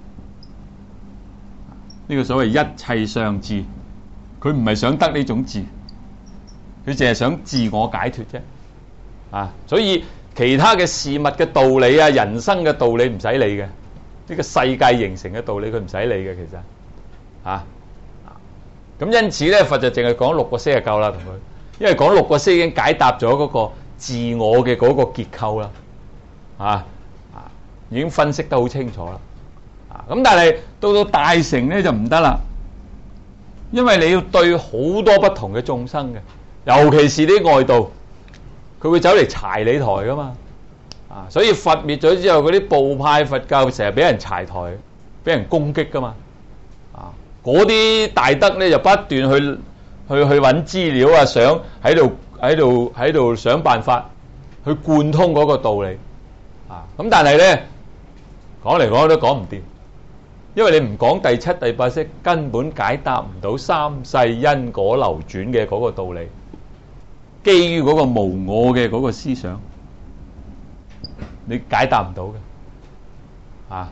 呢個所謂一切相智，佢唔係想得呢種智，佢淨係想自我解脫啫，啊，所以其他嘅事物嘅道理啊，人生嘅道理唔使理嘅，呢個世界形成嘅道理佢唔使理嘅，其實，啊，咁因此咧，佛就淨係講六個識就夠啦，同佢，因為講六個識已經解答咗嗰個自我嘅嗰個結構啦，啊啊，已經分析得好清楚啦，啊，咁但係到到大乘咧就唔得啦，因為你要對好多不同嘅眾生嘅。尤其是啲外道，佢會走嚟柴你台噶嘛，啊！所以佛滅咗之後，嗰啲部派佛教成日俾人柴台，俾人攻擊噶嘛，啊！嗰啲大德咧就不斷去去去揾資料啊，想喺度喺度喺度想辦法去貫通嗰個道理，啊！咁但係咧講嚟講去都講唔掂，因為你唔講第七、第八識，根本解答唔到三世因果流轉嘅嗰個道理。基於嗰個無我嘅嗰個思想，你解答唔到嘅，啊！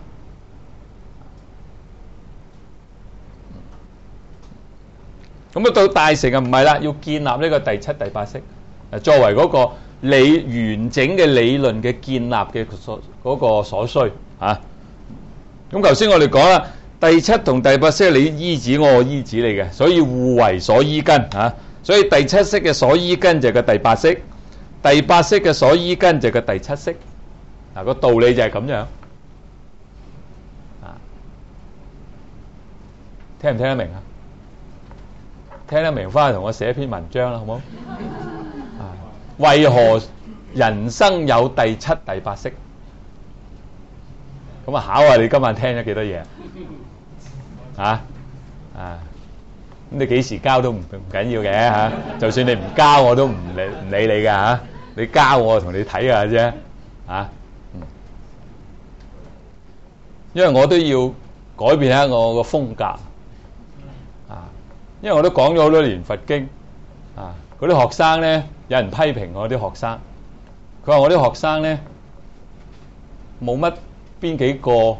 咁啊到大乘啊唔係啦，要建立呢個第七、第八識，誒作為嗰個理完整嘅理論嘅建立嘅所嗰個所需啊。咁頭先我哋講啦，第七同第八識你依止我，我依止你嘅，所以互為所依根啊。所以第七識嘅所依根就係個第八識，第八識嘅所依根就係個第七識。嗱，個道理就係咁樣。啊，聽唔聽得明啊？聽得明，翻去同我寫一篇文章啦，好唔好？啊，為何人生有第七、第八識？咁啊，考下你今晚聽咗幾多嘢？啊啊！咁你幾時交都唔唔緊要嘅嚇，就算你唔交我都唔理唔理你㗎嚇，你交我同你睇下啫嚇，因為我都要改變下我個風格啊，因為我都講咗好多年佛經啊，嗰啲學生咧有人批評我啲學生，佢話我啲學生咧冇乜邊幾個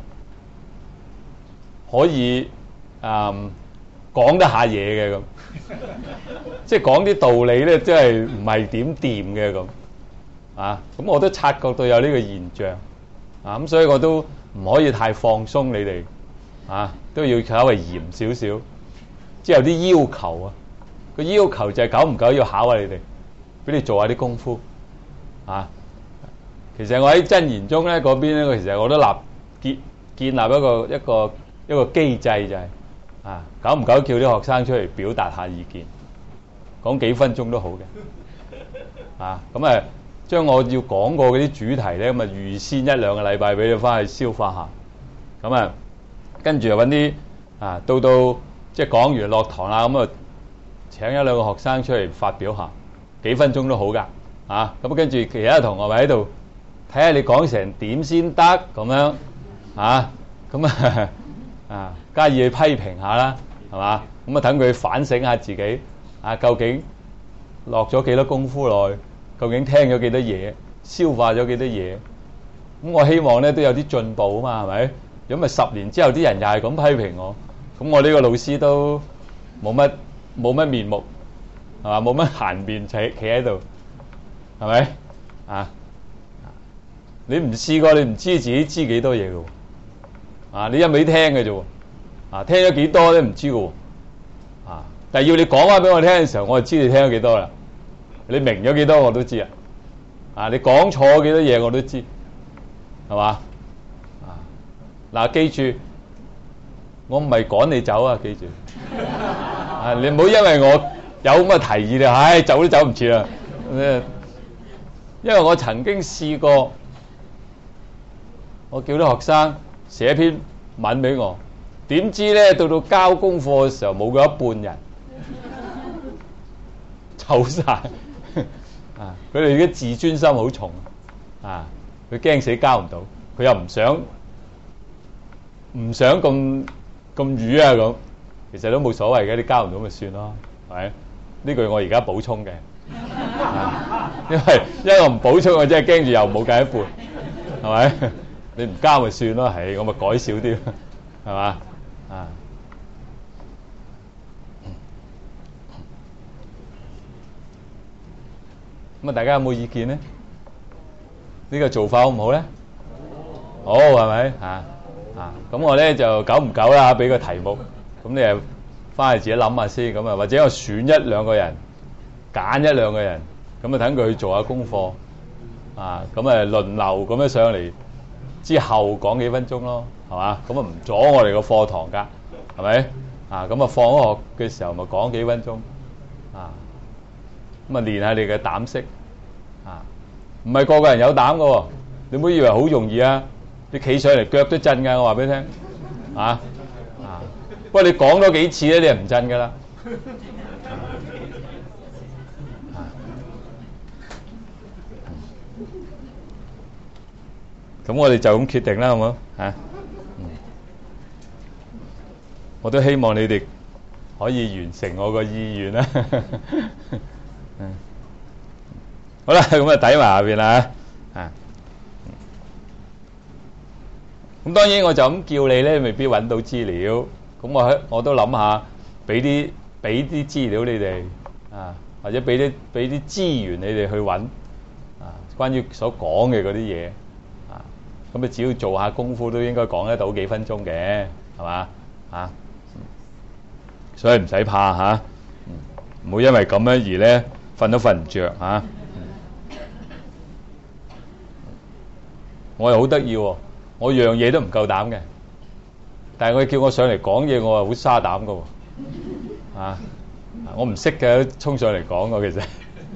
可以誒講得下嘢嘅咁，即係講啲道理咧，真係唔係點掂嘅咁啊！咁我都察覺到有呢個現象啊，咁所以我都唔可以太放鬆你哋啊，都要稍微嚴少少，即係有啲要求啊。個要求就係久唔久要考下你哋，俾你做下啲功夫啊。其實我喺真言中咧嗰邊咧，其實我都立建建立一個一個一個機制，就係啊，久唔久叫啲學生出嚟表達下意見，講幾分鐘都好嘅啊。咁啊，將我要講過嗰啲主題咧，咁啊預先一兩個禮拜俾你翻去消化下。咁啊，跟住又揾啲啊，到到即係講完落堂啦，咁啊請一兩個學生出嚟發表下，幾分鐘都好噶啊。咁跟住其他同學咪喺度睇下你講成點先得咁樣啊。咁啊啊加以去批評下啦，係嘛？咁啊等佢反省下自己啊，究竟落咗幾多功夫落去，究竟聽咗幾多嘢，消化咗幾多嘢。咁我希望咧都有啲進步啊嘛，係咪？如果咪十年之後啲人又係咁批評我，咁我呢個老師都冇乜冇乜面目，係嘛？冇乜閒面企企喺度，係咪啊？你唔試過，你唔知自己知幾多嘢嘅喎。啊！你一味聽嘅啫喎，啊聽咗幾多都唔知嘅喎，啊！但係要你講翻俾我聽嘅時候，我就知你聽咗幾多啦。你明咗幾多我都知啊。啊！你講錯幾多嘢我都知，係嘛？啊！嗱，記住，我唔係趕你走啊！記住，啊你唔好因為我有咁嘅提議你，唉走都走唔切啦。因為我曾經試過，我叫啲學生寫篇文俾我，點知咧到到交功課嘅時候冇過一半人走晒啊！佢哋嘅自尊心好重啊！佢驚死交唔到，佢又唔想唔想咁咁瘀啊咁，其實都冇所謂嘅，你交唔到咪算咯，係咪？呢句我而家補充嘅，啊，因為因為我唔補充，我真係驚住又冇計一半，係咪？你唔交咪算咯，係我咪改少啲，係嘛？啊，咁啊，大家有冇意見咧？呢個做法好唔好咧？好係咪？啊啊，咁我咧就久唔久啦，俾個題目，咁你又翻去自己諗下先，咁啊，或者我選一兩個人，揀一兩個人，咁啊等佢去做下功課，啊，咁啊輪流咁樣上嚟。之後講幾分鐘咯，係嘛？咁啊唔阻我哋個課堂㗎，係咪？啊咁啊放咗學嘅時候咪講幾分鐘，啊咁啊練下你嘅膽識，啊唔係個個人有膽㗎喎，你唔好以為好容易啊！你企上嚟腳都震㗎，我話俾你聽，啊啊！不過你講多幾次咧，你係唔震㗎啦。咁我哋就咁決定啦，好唔好？嚇、啊嗯，我都希望你哋可以完成我個意願啦。嗯，好啦，咁啊睇埋下邊啦，啊，咁當然我就咁叫你咧，未必揾到資料。咁我喺我都諗下，俾啲俾啲資料你哋啊，或者俾啲俾啲資源你哋去揾啊，關於所講嘅嗰啲嘢。咁你只要做下功夫，都應該講得到幾分鐘嘅，係嘛？啊，所以唔使怕嚇，唔好因為咁樣而咧瞓都瞓唔着嚇。我又好得意喎，我樣嘢都唔夠膽嘅，但係佢叫我上嚟講嘢，我係好沙膽㗎喎。啊，我唔識嘅，衝上嚟講㗎其實。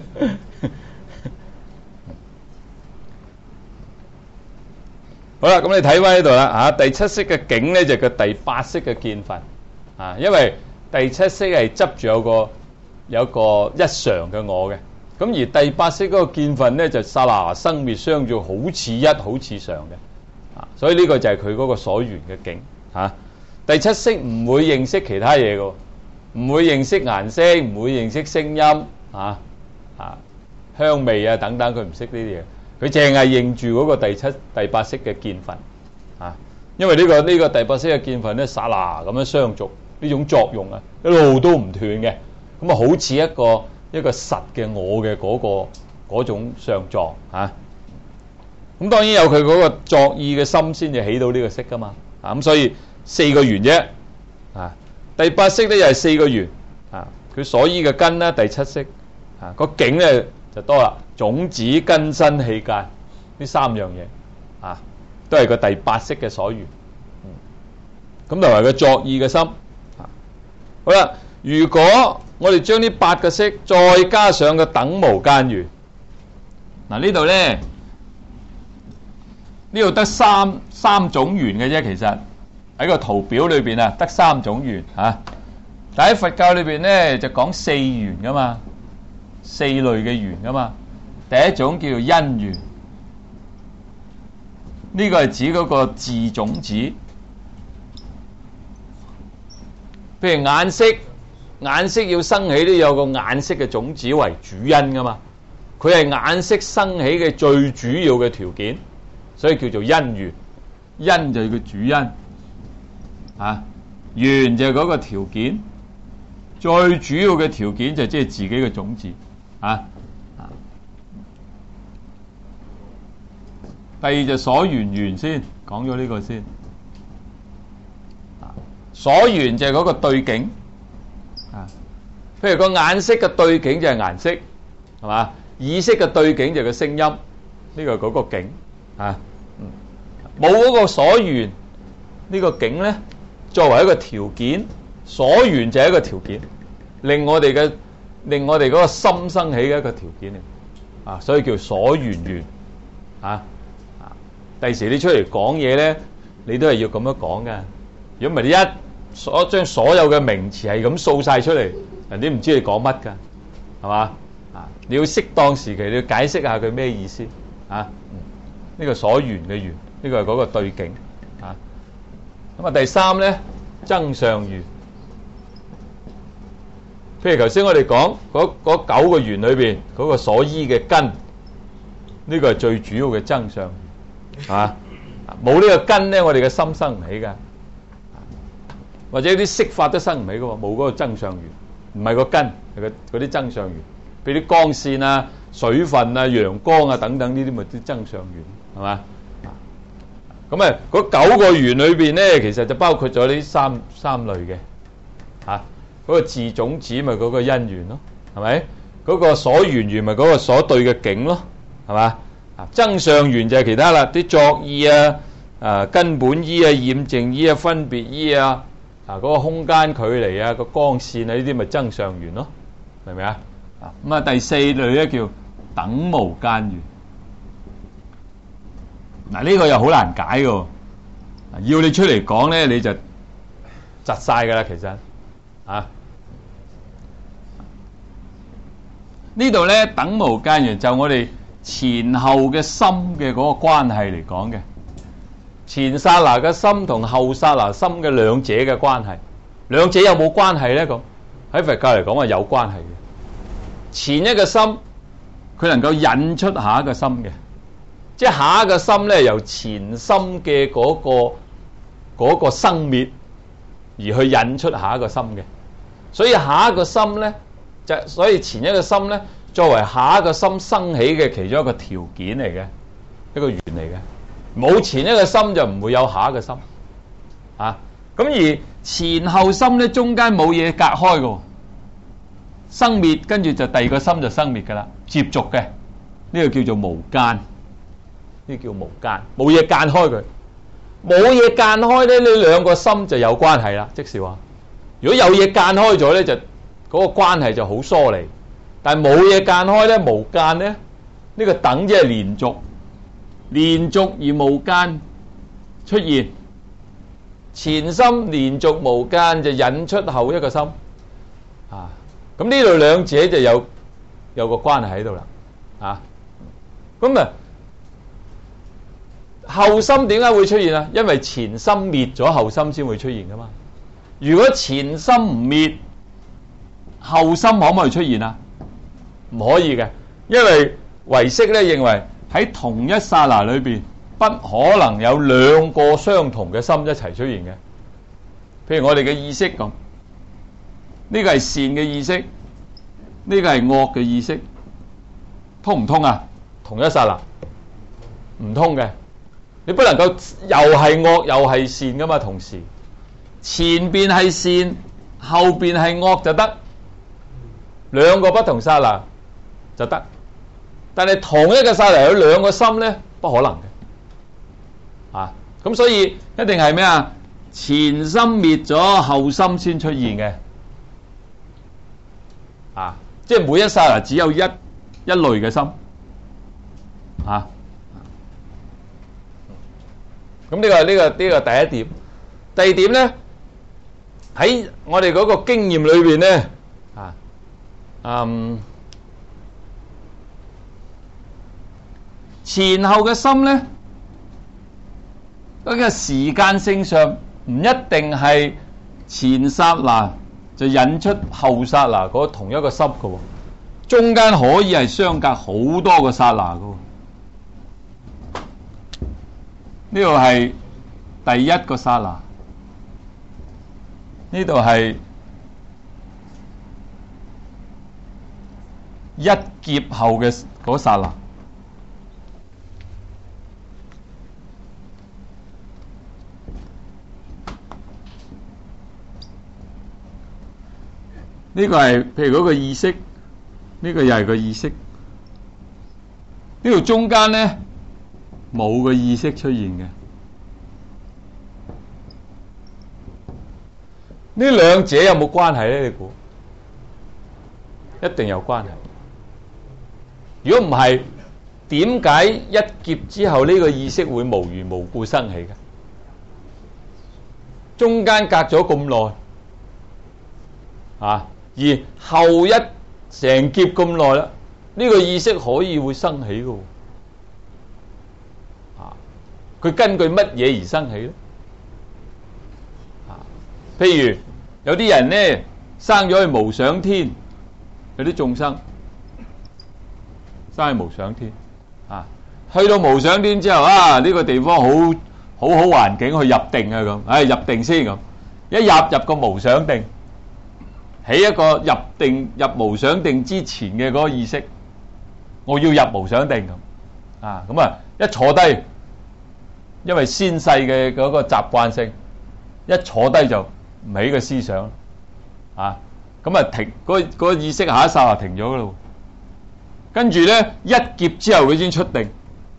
好啦，咁你睇翻呢度啦嚇，第七識嘅境咧就係個第八識嘅見分啊，因為第七識係執住有個有個一常嘅我嘅，咁而第八識嗰個見分咧就剎那生滅相續，好似一好似常嘅啊，所以呢個就係佢嗰個所緣嘅境嚇。第七識唔會認識其他嘢嘅，唔會認識顏色，唔會認識聲音啊啊香味啊等等，佢唔識呢啲嘢。 佢淨係認住嗰個第七、第八式嘅見分啊，因為呢、這個呢、這個第八式嘅見分咧，剎那咁樣相續呢種作用啊，一路都唔斷嘅，咁啊好似一個一個實嘅我嘅嗰、那個嗰種相狀啊。咁當然有佢嗰個作意嘅心先至起到呢個色噶嘛，啊咁所以四個緣啫，啊第八式咧又係四個緣，啊佢所依嘅根咧第七式，啊個境咧就多啦，種子根身器界呢三樣嘢，啊都係個第八式嘅所緣，咁同埋個作意嘅心，啊好啦，如果我哋將呢八個式再加上個等無間緣，嗱呢度咧。呢度得三三種緣嘅啫，其實喺個圖表裏邊啊，得三種緣嚇。但喺佛教裏邊咧，就講四緣噶嘛，四類嘅緣噶嘛。第一種叫做因緣，呢、這個係指嗰個自種子，譬如眼識，眼識要生起都有個眼識嘅種子為主因噶嘛，佢係眼識生起嘅最主要嘅條件。所以叫做因緣，因就係個主因，啊，緣就係嗰個條件，最主要嘅條件就即係自己嘅種子，啊，第二就所緣緣先，講咗呢個先，啊，所緣就係嗰個對境，啊，譬如個眼識嘅對境就係顏色，係嘛？耳識嘅對境就係個聲音，呢個係嗰個境。啊，冇嗰個所緣呢個境咧，作為一個條件，所緣就係一個條件，令我哋嘅令我哋嗰個心生起嘅一個條件嚟，啊，所以叫所緣緣，啊啊，第時你出嚟講嘢咧，你都係要咁樣講噶，如果唔係你一所將所有嘅名詞係咁掃晒出嚟，人哋唔知你講乜噶，係嘛？啊，你要適當時期你要解釋下佢咩意思，啊。呢個所緣嘅緣，呢個係嗰個對境啊。咁啊，第三咧，增上緣。譬如頭先我哋講嗰嗰九個緣裏邊，嗰個所依嘅根，呢個係最主要嘅增上緣啊。冇呢個根咧，我哋嘅心生唔起噶，或者啲色法都生唔起噶喎。冇嗰個增上緣，唔係個根，係個嗰啲增上緣。譬如啲光線啊、水分啊、陽光啊等等呢啲，咪啲增上緣。係嘛？咁啊，嗰九個緣裏邊咧，其實就包括咗呢三三類嘅，嚇、啊。嗰、那個自種子咪嗰個因緣咯，係咪？嗰、那個所緣緣咪嗰個所對嘅境咯，係嘛？啊，增上緣就係其他啦，啲作意啊、啊根本依啊、染淨依啊、分別依啊、啊嗰、那個空間距離啊、個光線啊呢啲咪增上緣咯，明唔明啊？啊咁啊，第四類咧叫等無間緣。嗱，呢個又好難解嘅，要你出嚟講咧，你就窒晒噶啦。其實啊，呢度咧等無間緣就我哋前後嘅心嘅嗰個關係嚟講嘅，前剎那嘅心同後剎那心嘅兩者嘅關係，兩者有冇關係咧？咁喺佛教嚟講係有關係嘅。前一個心佢能夠引出下一個心嘅。即係下一個心咧，由前心嘅嗰個嗰個生滅而去引出下一個心嘅，所以下一個心咧就所以前一個心咧作為下一個心生起嘅其中一個條件嚟嘅，一個緣嚟嘅。冇前一個心就唔會有下一個心啊。咁而前後心咧中間冇嘢隔開嘅，生滅跟住就第二個心就生滅噶啦，接續嘅，呢個叫做無間。呢叫無間，冇嘢間開佢，冇嘢間開咧，呢兩個心就有關係啦。即是話，如果有嘢間開咗咧，就嗰個關係就好疏離。但係冇嘢間開咧，無間咧，呢個等即係連續，連續而無間出現，前心連續無間就引出後一個心啊。咁呢度兩者就有有個關係喺度啦。啊，咁啊。後心點解會出現啊？因為前心滅咗，後心先會出現噶嘛。如果前心唔滅，後心可唔可以出現啊？唔可以嘅，因為唯識咧認為喺同一剎那裏邊，不可能有兩個相同嘅心一齊出現嘅。譬如我哋嘅意識咁，呢個係善嘅意識，呢個係惡嘅意識，通唔通啊？同一剎那唔通嘅，你不能夠又係惡又係善噶嘛，同時前邊係善，後邊係惡就得，兩個不同剎那就得。但係同一個剎那有兩個心咧，不可能嘅。啊，咁所以一定係咩啊？前心滅咗，後心先出現嘅。啊，即係每一剎那只有一一類嘅心。啊，咁呢個呢個呢個第一點。第二點咧，喺我哋嗰個經驗裏邊咧，啊，嗯。前後嘅心咧，嗰個時間性上唔一定係前剎那就引出後剎那嗰同一個心嘅喎，中間可以係相隔好多個剎那嘅喎。呢度係第一個剎那，呢度係一劫後嘅嗰剎那。呢個係譬如嗰個意識，呢個又係個意識。呢度中間咧冇個意識出現嘅。呢兩者有冇關係咧？你估？一定有關係。如果唔係，點解一劫之後呢個意識會無緣無故生起嘅？中間隔咗咁耐，啊！而後一成劫咁耐啦，呢個意識可以會生起嘅喎。啊，佢根據乜嘢而生起咧？啊，譬如有啲人咧生咗去無想天，有啲眾生生去無想天，啊，去到無想天之後啊，呢個地方好好好環境去入定啊咁，唉入定先咁，一入入個無想定。喺一個入定入無想定之前嘅嗰個意識，我要入無想定咁啊！咁啊，一坐低，因為先世嘅嗰個習慣性，一坐低就唔起個思想啊！咁啊停，嗰、嗰個意識下一剎那停咗噶咯。跟住咧一劫之後佢先出定。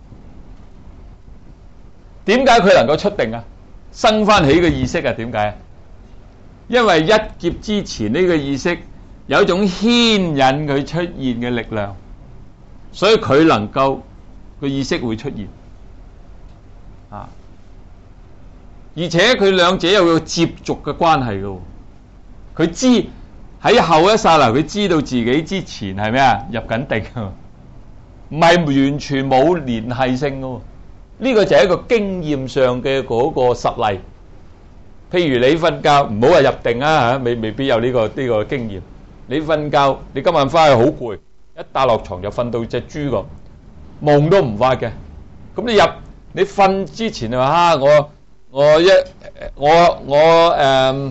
點解佢能夠出定啊？生翻起個意識啊？點解？因為一劫之前呢個意識有一種牽引佢出現嘅力量，所以佢能夠個意識會出現啊！而且佢兩者有個接續嘅關係嘅，佢知喺後一剎那佢知道自己之前係咩啊？入緊定，唔係完全冇聯繫性嘅。呢個就係一個經驗上嘅嗰個實例。譬如你瞓覺，唔好話入定啊嚇，未未必有呢個呢個經驗。你瞓覺，你今晚翻去好攰，一打落床就瞓到隻豬咁，夢都唔發嘅。咁你入你瞓之前就話啊，我我一我我誒，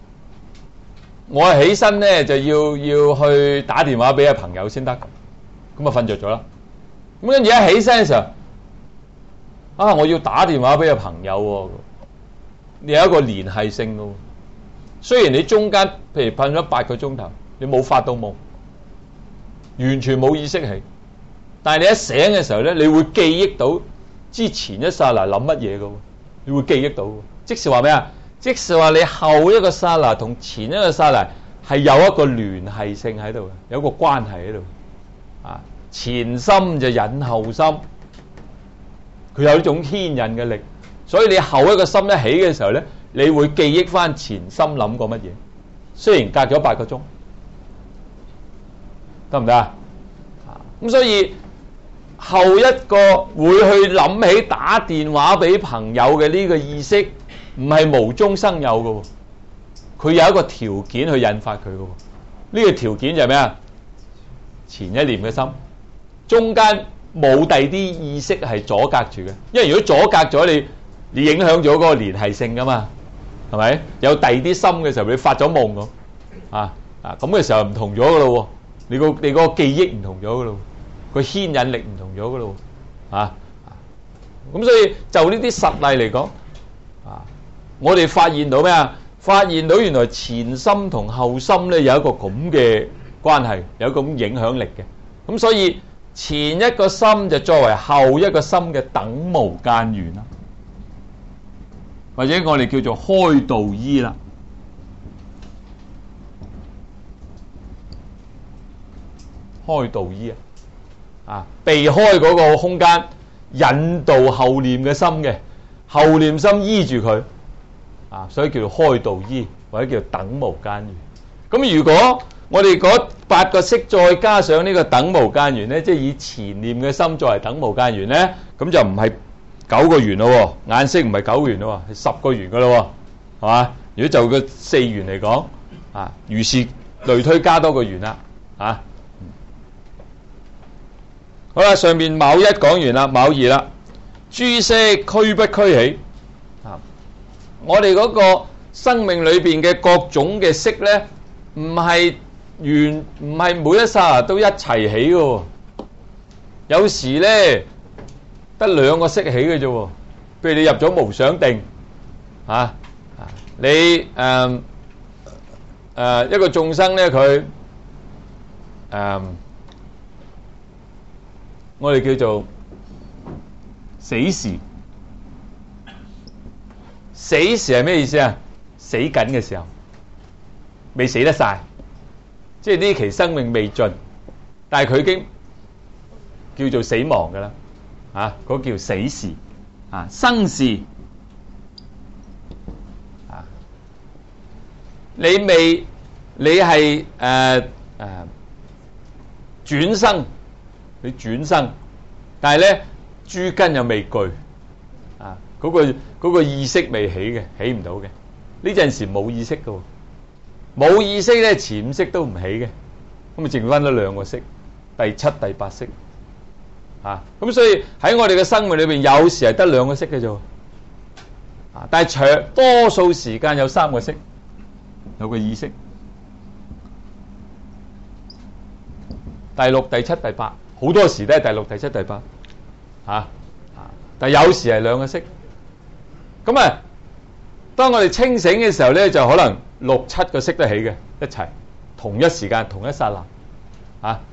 我起身咧就要要去打電話俾個朋友先得，咁啊瞓着咗啦。咁跟住一起身嘅時候，啊我要打電話俾個朋友喎。你有一個聯繫性咯，雖然你中間譬如瞓咗八個鐘頭，你冇發到夢，完全冇意識起，但係你一醒嘅時候咧，你會記憶到之前一剎那諗乜嘢嘅，你會記憶到。即是話咩啊？即是話你後一個剎那同前一個剎那係有一個聯繫性喺度嘅，有一個關係喺度。啊，前心就引後心，佢有呢種牽引嘅力。所以你後一個心一起嘅時候咧，你會記憶翻前心諗過乜嘢，雖然隔咗八個鐘，得唔得啊？咁所以後一個會去諗起打電話俾朋友嘅呢個意識，唔係無中生有嘅，佢有一個條件去引發佢嘅。呢個條件就係咩啊？前一念嘅心，中間冇第二啲意識係阻隔住嘅，因為如果阻隔咗你，你影響咗嗰個聯繫性噶嘛，係咪？有第二啲心嘅時候，你發咗夢咁啊啊咁嘅時候唔同咗噶咯喎，你個你嗰個記憶唔同咗噶咯，個牽引力唔同咗噶咯喎啊！咁所以就呢啲實例嚟講啊，我哋發現到咩啊？發現到原來前心同後心咧有一個咁嘅關係，有一個咁影響力嘅。咁所以前一個心就作為後一個心嘅等無間緣啦，或者我哋叫做開導依啦。開導依啊，啊避開嗰個空間，引導後念嘅心嘅後念心依住佢。啊，所以叫做開導依，或者叫做等無間緣。咁如果我哋嗰八個識再加上呢個等無間緣咧，即係以前念嘅心作為等無間緣咧，咁就唔係九個緣咯，眼識唔係九個緣咯，係十個緣噶咯，係嘛？如果就個四緣嚟講，啊，如是類推加多個緣啦，啊，好啦，上面卯一講完啦，卯二啦，諸識俱不俱起。我哋嗰個生命裏邊嘅各種嘅識咧，唔係完，唔係每一剎那都一齊起嘅。有時咧得兩個識起嘅啫。譬如你入咗無想定，啊，你誒誒、呃呃、一個眾生咧，佢誒、呃、我哋叫做死時。死時係咩意思啊？死緊嘅時候，未死得晒，即係呢期生命未盡，但係佢已經叫做死亡噶啦，啊，嗰叫死時，啊，生時，啊，你未，你係誒誒轉生，你轉生，但係咧諸根又未具，啊。嗰個嗰個意識未起嘅，起唔到嘅。呢陣時冇意識嘅，冇意識咧，潛識都唔起嘅。咁啊，剩翻咗兩個識，第七、第八識。啊，咁所以喺我哋嘅生命裏邊，有時係得兩個識嘅啫。啊，但係長多數時間有三個識，有個意識。第六、第七、第八，好多時都係第六、第七、第八。啊啊，但係有時係兩個識。咁啊，當我哋清醒嘅時候咧，就可能六七個識得起嘅一齊，同一時間同一剎那，啊，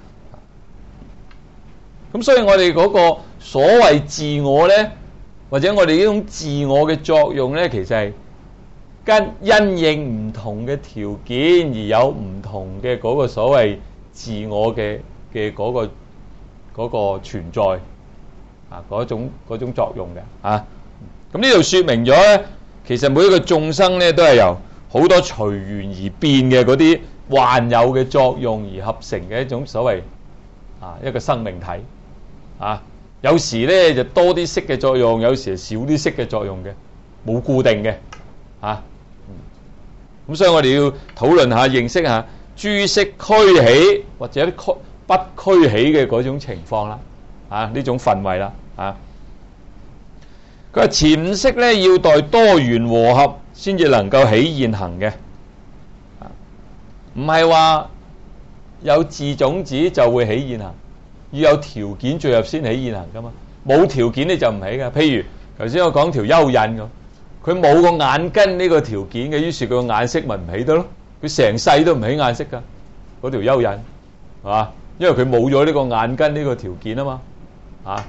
咁所以我哋嗰個所謂自我咧，或者我哋呢種自我嘅作用咧，其實係跟因應唔同嘅條件而有唔同嘅嗰個所謂自我嘅嘅嗰個嗰個存在，啊，嗰種嗰種作用嘅，啊。咁呢度說明咗咧，其實每一個眾生咧都係由好多隨緣而變嘅嗰啲幻有嘅作用而合成嘅一種所謂啊一個生命體啊。有時咧就多啲識嘅作用，有時係少啲識嘅作用嘅，冇固定嘅啊。咁所以我哋要討論下、認識下諸識俱起或者不俱起嘅嗰種情況啦，啊呢種範圍啦，啊。佢話潛識咧要待多緣和合先至能夠起現行嘅，唔係話有自種子就會起現行，要有條件聚合先起現行噶嘛。冇條件你就唔起噶。譬如頭先我講條蚯蚓咁，佢冇個眼根呢個條件嘅，於是佢個眼識咪唔起得咯。佢成世都唔起眼識噶，嗰條蚯蚓係嘛？因為佢冇咗呢個眼根呢個條件啊嘛，啊。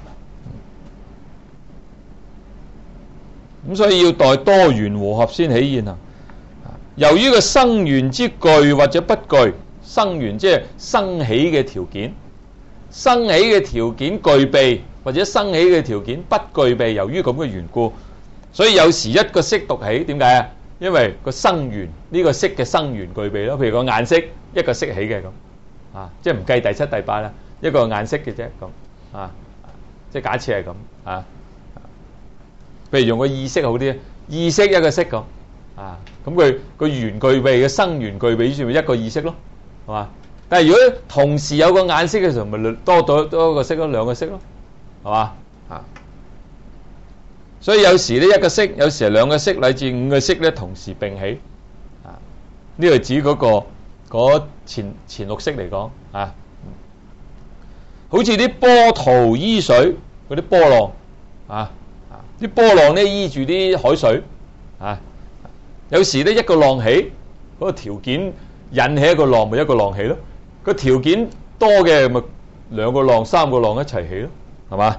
咁所以要待多緣和合先起現行。由於個生緣之具或者不具，生緣即係生起嘅條件，生起嘅條件具備或者生起嘅條件不具備，由於咁嘅緣故，所以有時一個識獨起，點解啊？因為個生緣呢個識嘅生緣具備咯。譬如個眼識一個識起嘅咁，啊，即係唔計第七、第八啦，一個眼識嘅啫咁，啊，即係假設係咁啊。譬如用個意識好啲，意識一個識咁，啊，咁佢個緣具備嘅生緣具備，於是咪一個意識咯，係嘛？但係如果同時有個眼識嘅時候，咪多咗多個識咯，兩個識咯， 係嘛啊？所以有時呢一個色，有時係兩個色，乃至五個色咧同時並起啊。呢個指嗰、嗰個嗰前前六色嚟講啊，好似啲波濤依水嗰啲波浪啊，啲波浪咧依住啲海水啊。有時咧一個浪起，嗰、嗰個條件引起一個浪，咪一個浪起咯。個條件多嘅咪兩個浪、三個浪一齊起咯，係嘛？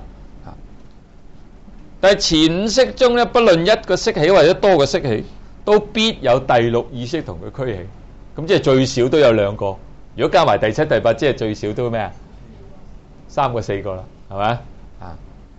但係前五色中咧，不論一個色起或者多個色起，都必有第六意識同佢俱起。咁即係最少都有兩個。如果加埋第七、第八，即係最少都咩啊？三個、四個啦，係咪啊？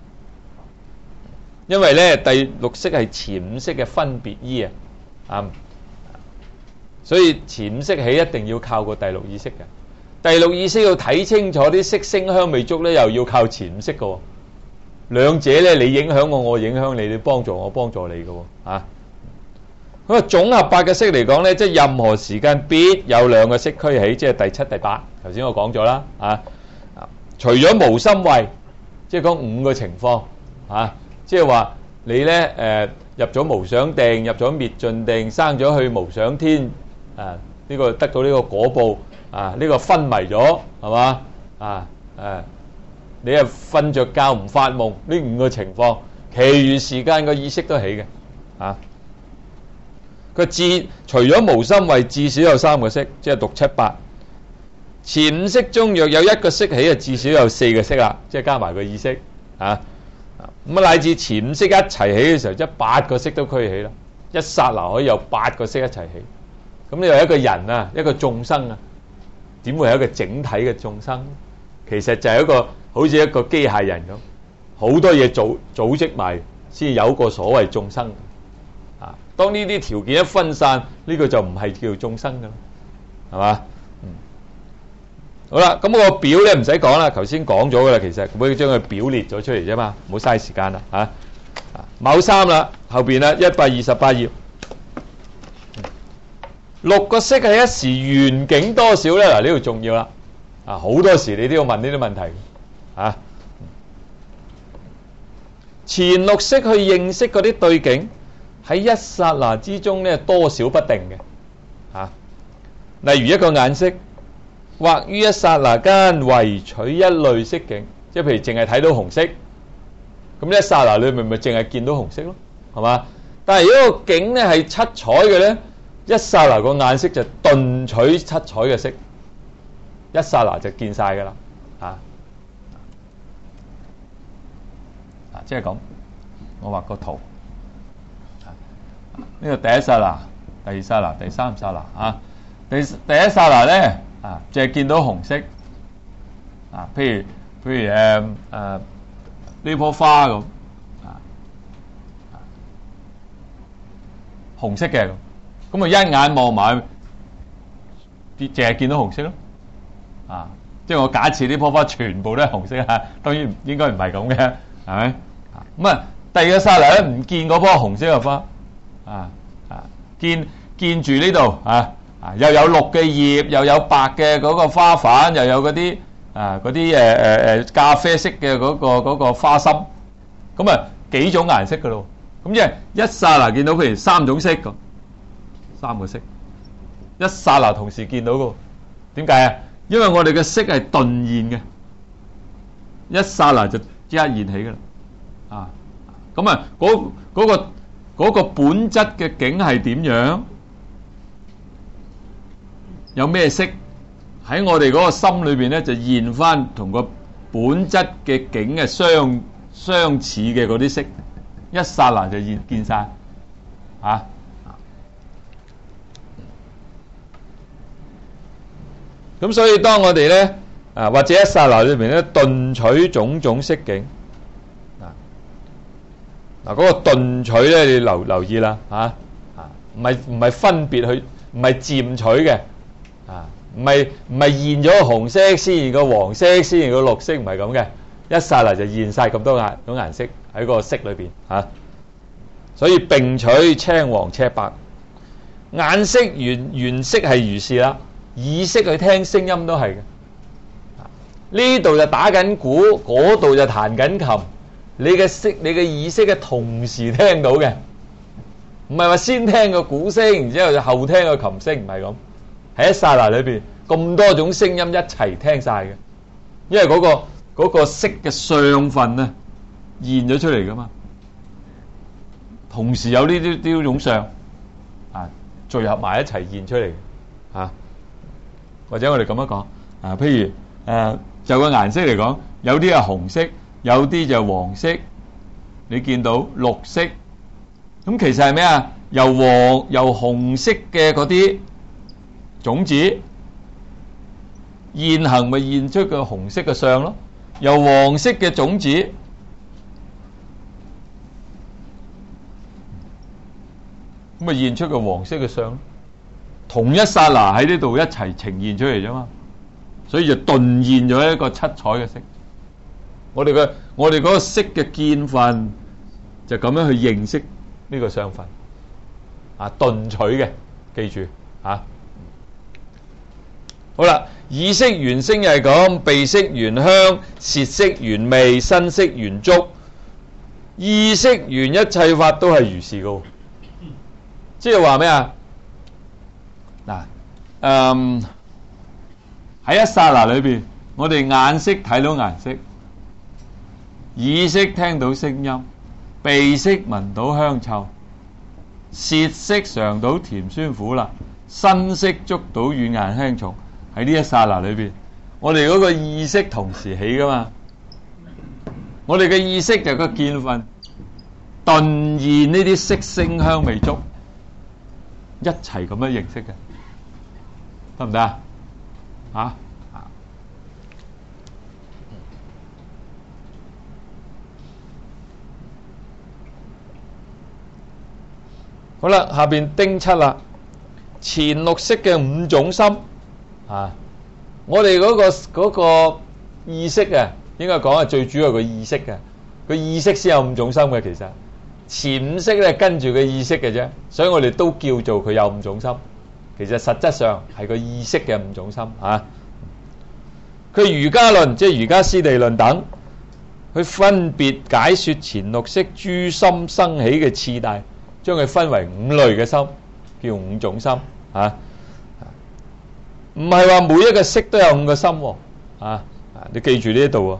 因為咧第六色係前五色嘅分別依啊，啊，所以前五色起一定要靠個第六意識嘅。第六意識要睇清楚啲色聲香味觸咧，又要靠前五色嘅喎。兩者咧，你影響我，我影響你，你幫助我，幫助你嘅喎。啊，咁啊，總合八個色嚟講咧，即係任何時間必有兩個色俱起，即係第七、第八。頭先我講咗啦，啊，除咗無心慧，即係講五個情況，啊，即係話你咧誒、呃、入咗無想定，入咗滅盡定，生咗去無想天，啊，呢、這個得到呢個果報。啊！呢、這個昏迷咗係嘛？啊誒、啊，你係瞓着覺唔發夢，呢五個情況，其餘時間個意識都起嘅。啊，個至除咗無心慧，至少有三個色，即係六七八。前五色中若有一個色起，就至少有四個色啦，即係加埋個意識。啊，咁啊乃至前五色一齊起嘅時候，即係八個色都俱起啦。一剎那可以有八個色一齊起。咁你話一個人啊，一個眾生啊。點會係一個整體嘅眾生？其實就係一個好似一個機械人咁，好多嘢組組織埋，先有個所謂眾生。啊，當呢啲條件一分散，呢、這個就唔係叫眾生噶啦，係嘛？嗯，好啦，咁、那個表咧唔使講啦，頭先講咗噶啦，其實可以將佢表列咗出嚟啫嘛，唔好嘥時間啦嚇。啊，卯三啦，後邊啦，一百二十八頁。六個色係一時緣境多少咧？嗱，呢度重要啦。啊，好多時你都要問呢啲問題。啊，前六色去認識嗰啲對境，喺一剎那之中咧，多少不定嘅。啊，例如一個眼色，或於一剎那間唯取一類色境，即係譬如淨係睇到紅色，咁一剎那裏面咪淨係見到紅色咯，係嘛？但係如果個境咧係七彩嘅咧，一剎那個眼色就頓取七彩嘅色，一剎那就見晒噶啦，啊啊，即係咁，我畫個圖，呢、這個第一剎那、第二剎那、第三剎那啊，第第一剎那咧啊，就係見到紅色，啊，譬如譬如誒誒呢棵花咁，啊，紅色嘅。咁啊！一眼望埋，啲淨係見到紅色咯，啊！即係我假設呢棵花全部都係紅色啊，當然應該唔係咁嘅，係咪？咁啊，第二個剎那咧唔見嗰棵紅色嘅花，啊啊，見見住呢度啊啊，又有綠嘅葉，又有白嘅嗰個花瓣，又有嗰啲啊嗰啲誒誒誒咖啡色嘅嗰個嗰個花心，咁啊幾種顏色嘅咯，咁即係一剎那見到譬如三種色咁。三個色，一剎那同時見到嘅，點解啊？因為我哋嘅色係頓現嘅，一剎那就即刻現起嘅啦。啊，咁啊，嗰嗰個嗰個本質嘅境係點樣？有咩色喺我哋嗰個心裏邊咧，就現翻同個本質嘅境嘅相相似嘅嗰啲色，一剎那就現見晒，啊！咁所以當我哋咧啊，或者一剎那裏邊咧頓取種種色境啊，嗱嗰個頓取咧，你留留意啦嚇啊，唔係唔係分別去，唔係漸取嘅啊，唔係唔係現咗個紅色先現個黃色先現個綠色，唔係咁嘅，一剎那就現晒咁多顏種顏色喺個色裏邊嚇，所以並取青黃赤白，眼色原原色係如是啦。耳識去聽聲音都係嘅， 呢度就打緊鼓，嗰度就彈緊琴。你嘅識，你嘅意識嘅同時聽到嘅，唔係話先聽個鼓聲，然之後就後聽個琴聲，唔係咁。喺一剎那裏邊，咁多種聲音一齊聽晒嘅，因為嗰、嗰個嗰、嗰個色嘅相分啊現咗出嚟噶嘛，同時有呢啲呢種相啊聚合埋一齊現出嚟啊，或者我哋咁樣講啊，譬如誒、啊、就個顏色嚟講，有啲係紅色。有啲就黃色，你見到綠色，咁其實係咩啊？由黃由紅色嘅嗰啲種子現行咪現出個紅色嘅相咯，由黃色嘅種子咁咪現出個黃色嘅相咯，同一剎那喺呢度一齊呈現出嚟啫嘛，所以就頓現咗一個七彩嘅色。我哋嘅我哋嗰個色嘅見分就咁樣去認識呢個相分啊，頓取嘅，記住啊。好啦，耳識緣聲又係講，鼻識緣香，舌識緣味，身識緣觸，意識緣一切法都係如是噶。即係話咩啊？嗱，嗯，喺一剎那裏邊，我哋眼識睇到顏色。耳識聽到聲音，鼻識聞到香臭，舌識嘗到甜酸苦辣，身識觸到軟硬輕重。喺呢一剎那裏邊，我哋嗰個意識同時起噶嘛。我哋嘅意識就係個見分，頓現呢啲色聲香味觸，一齊咁樣認識嘅，得唔得啊？啊？好啦，下邊丁七啦，前六識嘅五種心啊，我哋嗰、嗰個、嗰個意識啊，應該講係最主要個意識嘅，個意識先有五種心嘅。其實前五識咧跟住個意識嘅啫，所以我哋都叫做佢有五種心。其實實質上係個意識嘅五種心啊。佢瑜伽論即係瑜伽師地論等，佢分別解說前六識諸心生起嘅次第。將佢分為五類嘅心，叫五種心啊！唔係話每一個識都有五個心喎啊！你記住呢一度喎。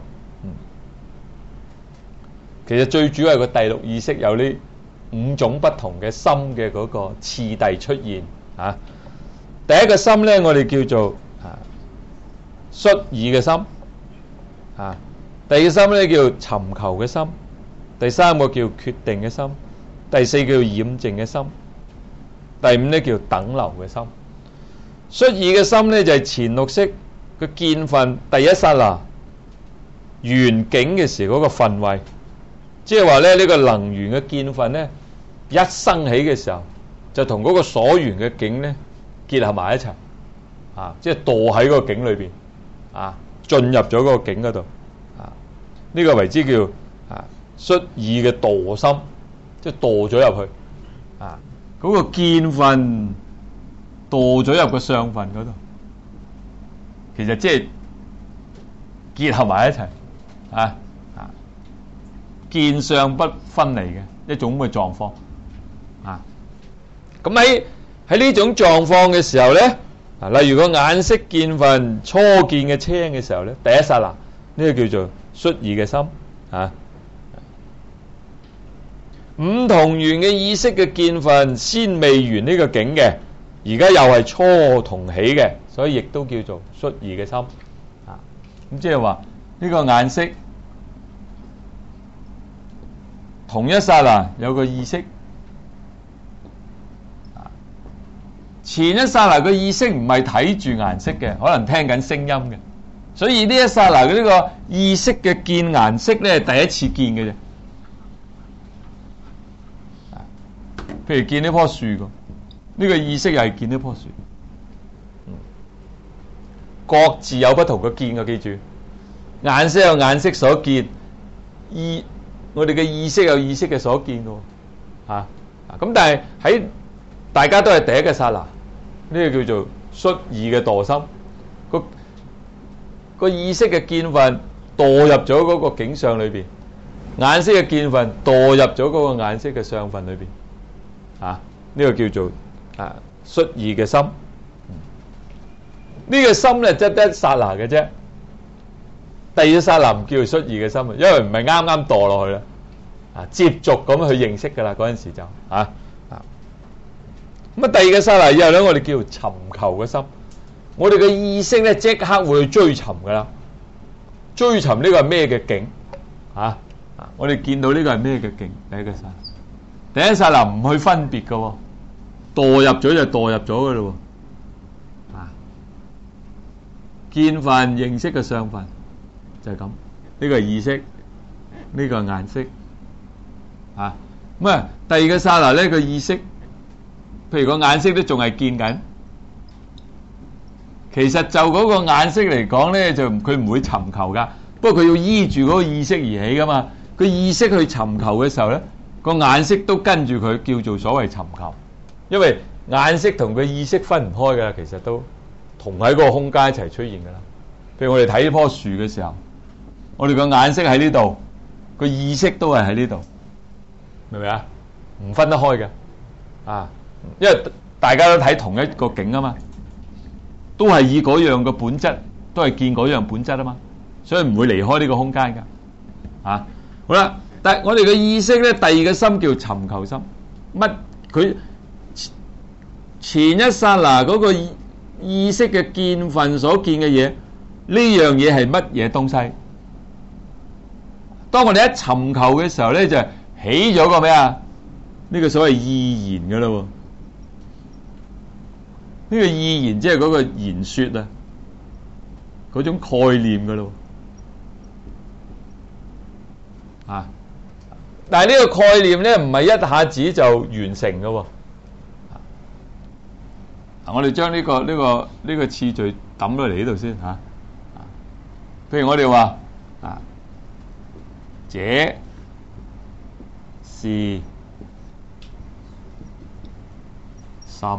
其實最主要係個第六意識有呢五種不同嘅心嘅嗰個次第出現啊！第一個心咧，我哋叫做啊率意嘅心啊；第二個心咧叫尋求嘅心；第三個叫決定嘅心。第四叫染淨嘅心，第五咧叫等流嘅心。率意嘅心咧就係前六識嘅見分第一剎那緣境嘅時嗰個分位，即係話咧呢個能緣嘅見分咧一生起嘅時候，就同嗰個所緣嘅境咧結合埋一齊啊！即係墮喺嗰個境裏邊啊，進入咗嗰個境嗰度啊，呢個為之叫啊率意嘅墮心。即係墮咗入去，啊！嗰、那個見分墮咗入個相分嗰度，其實即係結合埋一齊，啊啊！見相不分離嘅一種咁嘅狀況，啊！咁喺喺呢種狀況嘅時候咧，啊，例如個眼識見分初見嘅青嘅時候咧，第一剎那呢、這個叫做率意嘅心，啊！五同緣嘅意識嘅見分先未緣呢個境嘅，而家又係初同起嘅，所以亦都叫做率意嘅心啊。咁即係話呢個眼識同一剎那有個意識啊，前一剎那個意識唔係睇住顏色嘅，可能聽緊聲音嘅，所以呢一剎那嘅呢個意識嘅見顏色咧係第一次見嘅啫。譬如見呢棵樹咁，呢、這個意識又係見呢棵樹，嗯，各自有不同嘅見嘅，記住，眼識有眼識所見，意我哋嘅意識有意識嘅所見嘅，吓、啊，咁但係喺大家都係第一個剎那，呢、這個叫做率意嘅墮心，個、那個意識嘅見分墮入咗嗰個景象裏邊，眼識嘅見分墮入咗嗰個眼識嘅相分裏邊，啊，呢、這個叫做啊率意嘅心。呢、這個心咧，即係得一剎那嘅啫。第二剎那唔叫做率意嘅心啊，因為唔係啱啱墮落去啦，啊，接續咁去認識噶啦，嗰陣時就啊啊。咁啊，第二個剎那以後咧，我哋叫做尋求嘅心。我哋嘅意識咧，即刻會去追尋噶啦，追尋呢個係咩嘅境啊？啊，我哋見到呢個係咩嘅境？第一個剎那，第一剎那唔去分別噶，墮入咗就墮入咗噶咯。啊，見分認識嘅相分就係咁，呢個係意識，呢個係眼識。啊，咁啊，第二個剎那咧，個意識，譬如個眼識都仲係見緊。其實就嗰個眼識嚟講咧，就佢唔會尋求噶，不過佢要依住嗰個意識而起噶嘛。佢意識去尋求嘅時候咧，個眼識都跟住佢，叫做所謂尋求。因為眼識同佢意識分唔開噶，其實都同喺嗰個空間一齊出現噶啦。譬如我哋睇呢棵樹嘅時候，我哋個眼識喺呢度，個意識都係喺呢度，明唔明啊？唔分得開嘅，啊，因為大家都睇同一個景啊嘛。都係以嗰樣嘅本質，都係見嗰樣本質啊嘛，所以唔會離開呢個空間噶。啊，好啦，但係我哋嘅意識咧，第二個心叫尋求心。乜佢前一剎那嗰個意識嘅見分所見嘅嘢，呢樣嘢係乜嘢東西？當我哋一尋求嘅時候咧，就起咗個咩啊？呢個所謂意言噶啦喎。呢個意言即係嗰個言說啊，嗰種概念噶咯，啊！但係呢個概念咧，唔係一下子就完成噶喎。啊，我哋將呢個呢個呢個次序抌落嚟呢度先吓。啊，譬如我哋話啊，這是什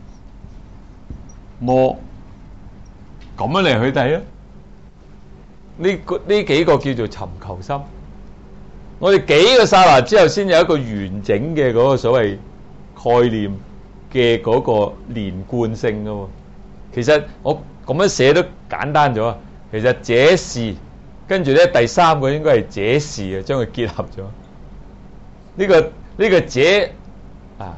麼咁樣嚟去睇啊？呢個呢幾個叫做尋求心。我哋幾個剎那之後，先有一個完整嘅嗰個所謂概念嘅嗰個連貫性噶喎。其實我咁樣寫都簡單咗啊。其實這是跟住咧第三個應該係這是啊，將佢結合咗。呢個呢個這啊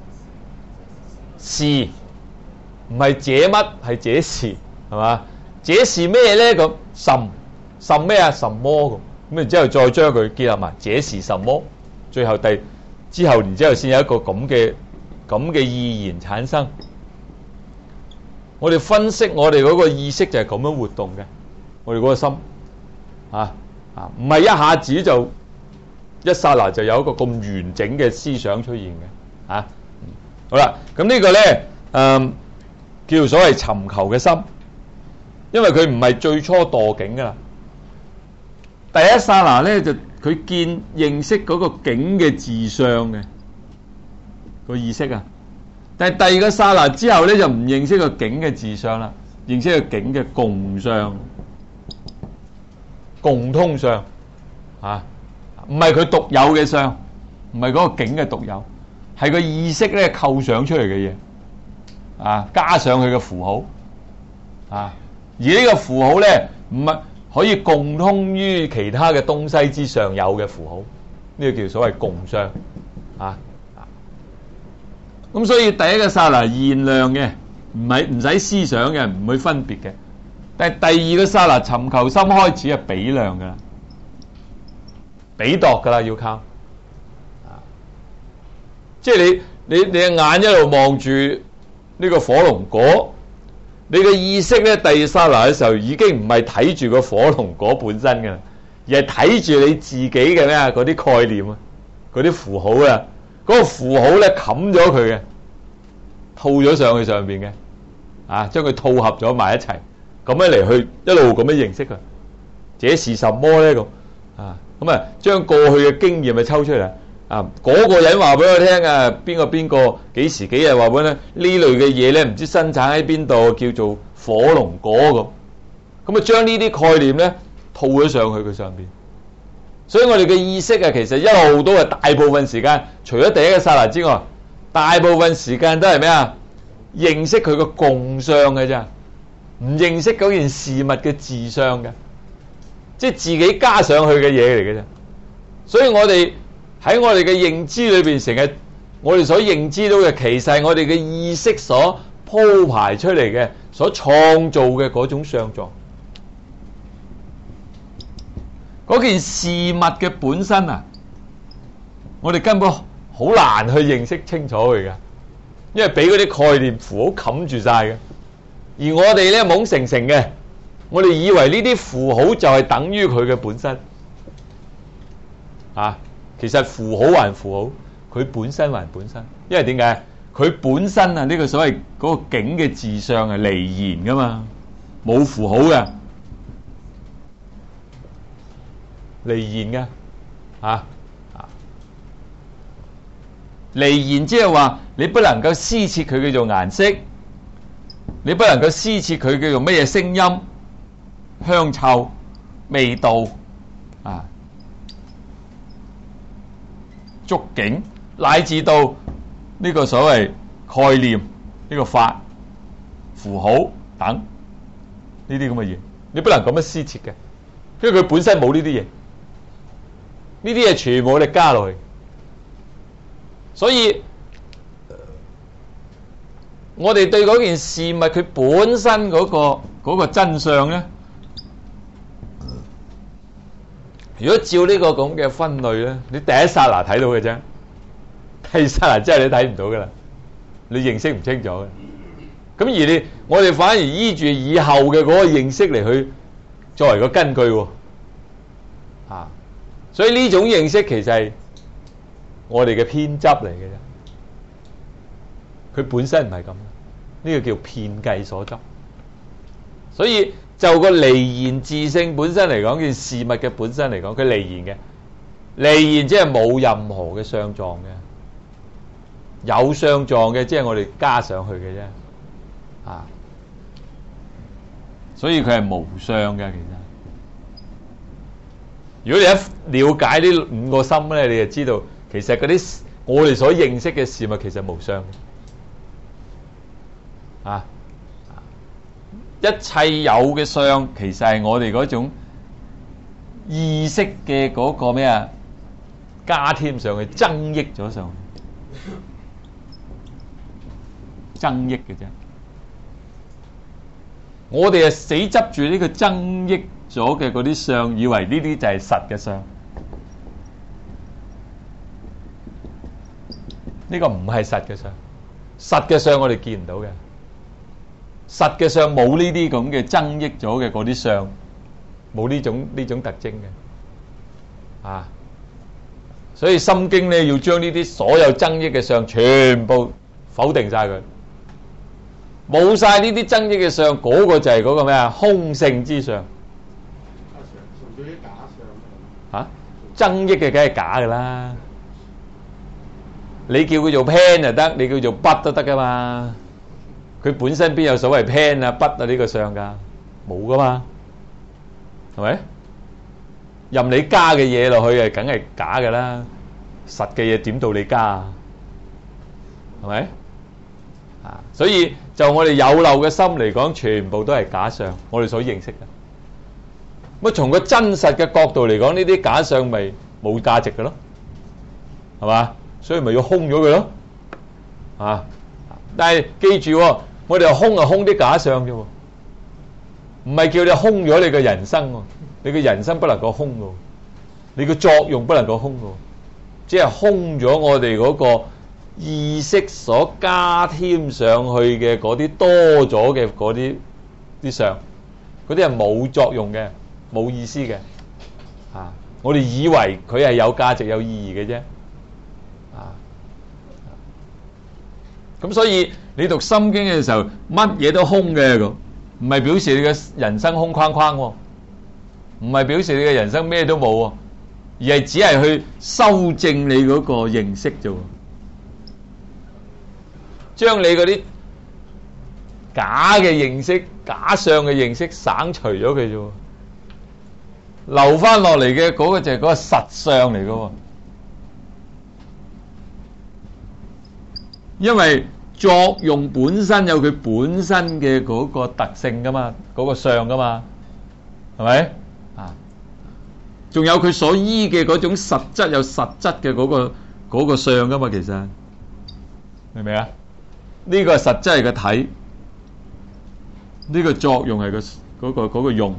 是。唔係這乜，係這是，係嘛？這是咩咧？咁什什咩啊？什麼咁？咁然之後再將佢結合埋，這是什麼？最後第之後，然之後先有一個咁嘅咁嘅意言產生。我哋分析我哋嗰個意識就係咁樣活動嘅，我哋嗰個心啊啊，唔係一下子就一剎那就有一個咁完整嘅思想出現嘅啊。好啦，咁呢個咧，嗯。叫所謂尋求嘅心，因為佢唔係最初墮境噶啦。第一剎那咧就佢見認識嗰個境嘅自相嘅個意識啊，但係第二個剎那之後咧就唔認識個境嘅自相啦，認識個境嘅共相、共通相啊，唔係佢獨有嘅相，唔係嗰個境嘅獨有，係個意識咧構想出嚟嘅嘢。啊，加上佢嘅符號，啊，而呢個符號咧唔係可以共通於其他嘅東西之上有嘅符號，呢、這個叫所謂共相，啊，咁所以第一個剎那現量嘅，唔係唔使思想嘅，唔會分別嘅，但係第二個剎那尋求心開始係比量噶啦，比度噶啦要靠，啊，即係你你你嘅眼一路望住。呢個火龍果，你嘅意識咧，第二剎那嘅時候已經唔係睇住個火龍果本身嘅，而係睇住你自己嘅咩嗰啲概念啊，嗰啲符號啊，嗰個符號咧冚咗佢嘅，套咗上去上邊嘅，啊，將佢套合咗埋一齊，咁樣嚟去一路咁樣認識佢。這是什麼咧咁啊？咁啊，將過去嘅經驗咪抽出嚟。啊！嗰、那個人話俾我聽啊，邊個邊個幾時幾日話俾我聽呢類嘅嘢咧，唔知生產喺邊度，叫做火龍果咁。 咁啊將呢啲概念咧套咗上去佢上邊。所以我哋嘅意識啊，其實一路都係大部分時間，除咗第一個剎那之外，大部分時間都係咩啊？認識佢個共相嘅啫，唔認識嗰件事物嘅自相嘅，即係自己加上去嘅嘢嚟嘅啫。所以我哋喺我哋嘅認知裏邊，成日我哋所認知到嘅，其實係我哋嘅意識所鋪排出嚟嘅，所創造嘅嗰種相狀。嗰件事物嘅本身啊，我哋根本好難去認識清楚佢嘅，因為俾嗰啲概念符號冚住晒嘅。而我哋咧懵成成嘅，我哋以為呢啲符號就係等於佢嘅本身啊。其實符號還符號，佢本身還本身。因為點解？佢本身啊，呢個所謂嗰個境嘅自相係離言噶嘛，冇符號嘅。離言嘅，啊啊！離言即係話你不能夠施設佢叫做顏色，你不能夠施設佢叫做乜嘢聲音、香臭、味道啊、觸境，乃至到呢個所謂概念、呢、這個法、符號等呢啲咁嘅嘢，你不能咁樣施設嘅，因為佢本身冇呢啲嘢。呢啲嘢全部我哋加落去，所以我哋對嗰件事物佢本身嗰個嗰個真相咧，如果照呢個咁嘅分類咧，你第一剎那睇到嘅啫，第二剎那真係你睇唔到噶啦，你認識唔清楚嘅。咁而你我哋反而依住以後嘅嗰個認識嚟去作為個根據喎，啊！所以呢種認識其實係我哋嘅偏執嚟嘅啫，佢本身唔係咁，呢個叫遍計所執。所以就個離言自性本身嚟講，件事物嘅本身嚟講，佢離言嘅，離言即係冇任何嘅相狀嘅，有相狀嘅即係我哋加上去嘅啫，啊！所以佢係無相嘅，其實。如果你一了解呢五個心咧，你就知道其實嗰啲我哋所認識嘅事物其實無相嘅，啊！一切有嘅相其實係我哋嗰種意識嘅嗰個咩啊，加添上去，增益咗上去，增益嘅啫。我哋係死執住呢個增益咗嘅嗰啲相，以為呢啲就係實嘅相，呢個唔係實嘅相，實嘅相我哋見唔到嘅，實嘅相冇呢啲咁嘅增益咗嘅嗰啲相，冇呢種呢種特徵嘅，啊！所以心經咧要將呢啲所有增益嘅相全部否定晒佢。冇晒呢啲增益嘅相，嗰、那個就係嗰個咩啊？空性之相。 純粹啲假相啊！增益嘅梗係假噶啦，你叫佢做 pen 就得，你叫做筆都得噶嘛。佢本身邊有所謂 pen 啊、筆啊呢個相噶？冇噶嘛，係咪？任你加嘅嘢落去啊，梗係假噶啦。實嘅嘢點到你加啊？係咪？啊，所以就我哋有漏嘅心嚟講，全部都係假相，我哋所認識嘅。咁從個真實嘅角度嚟講，呢啲假相咪冇價值嘅咯，係嘛？所以咪要空咗佢咯，啊！但係記住，我哋空係空啲假相啫，唔係叫你空咗你嘅人生喎。你嘅人生不能夠空嘅，你嘅作用不能夠空嘅，只係空咗我哋嗰個意識所加添上去嘅嗰啲多咗嘅嗰啲啲相，嗰啲係冇作用嘅，冇意思嘅。啊，我哋以為佢係有價值有意義嘅啫。啊，咁所以你讀心經嘅時候，乜嘢都空嘅咁，唔係表示你嘅人生空框框喎，唔係表示你嘅人生咩都冇喎，而係只係去修正你嗰個認識啫喎。將你嗰啲假嘅認識、假相嘅認識省除咗佢啫，留翻落嚟嘅嗰個就係嗰個實相嚟噶。因為作用本身有佢本身嘅嗰個特性噶嘛，嗰個相噶嘛，係咪啊？仲有佢所依嘅嗰種實質有實質嘅嗰個嗰個相噶嘛，其實明唔明啊？呢個實質係個體，呢個作用係個嗰個嗰個用，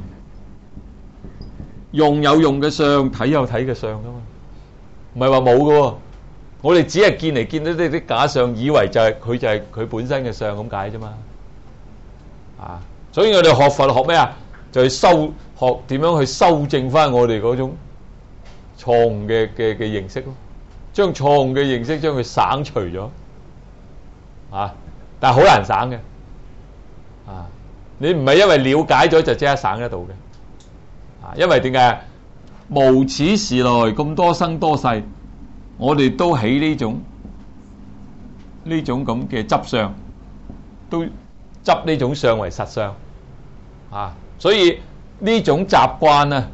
用有用嘅相，體有體嘅相噶嘛，唔係話冇噶。我哋只係見嚟見到呢啲假相，以為就係佢就係佢本身嘅相咁解啫嘛。啊，所以我哋學佛學咩啊？就係修學點樣去修正翻我哋嗰種錯誤嘅嘅嘅認識咯，將錯誤嘅認識將佢省除咗。啊，但係好難省嘅。啊，你唔係因為了解咗就即刻省得到嘅。啊，因為點解？無始時來咁多生多世，我哋都起呢種呢種咁嘅執相，都執呢種相為實相啊！所以呢種習慣啊，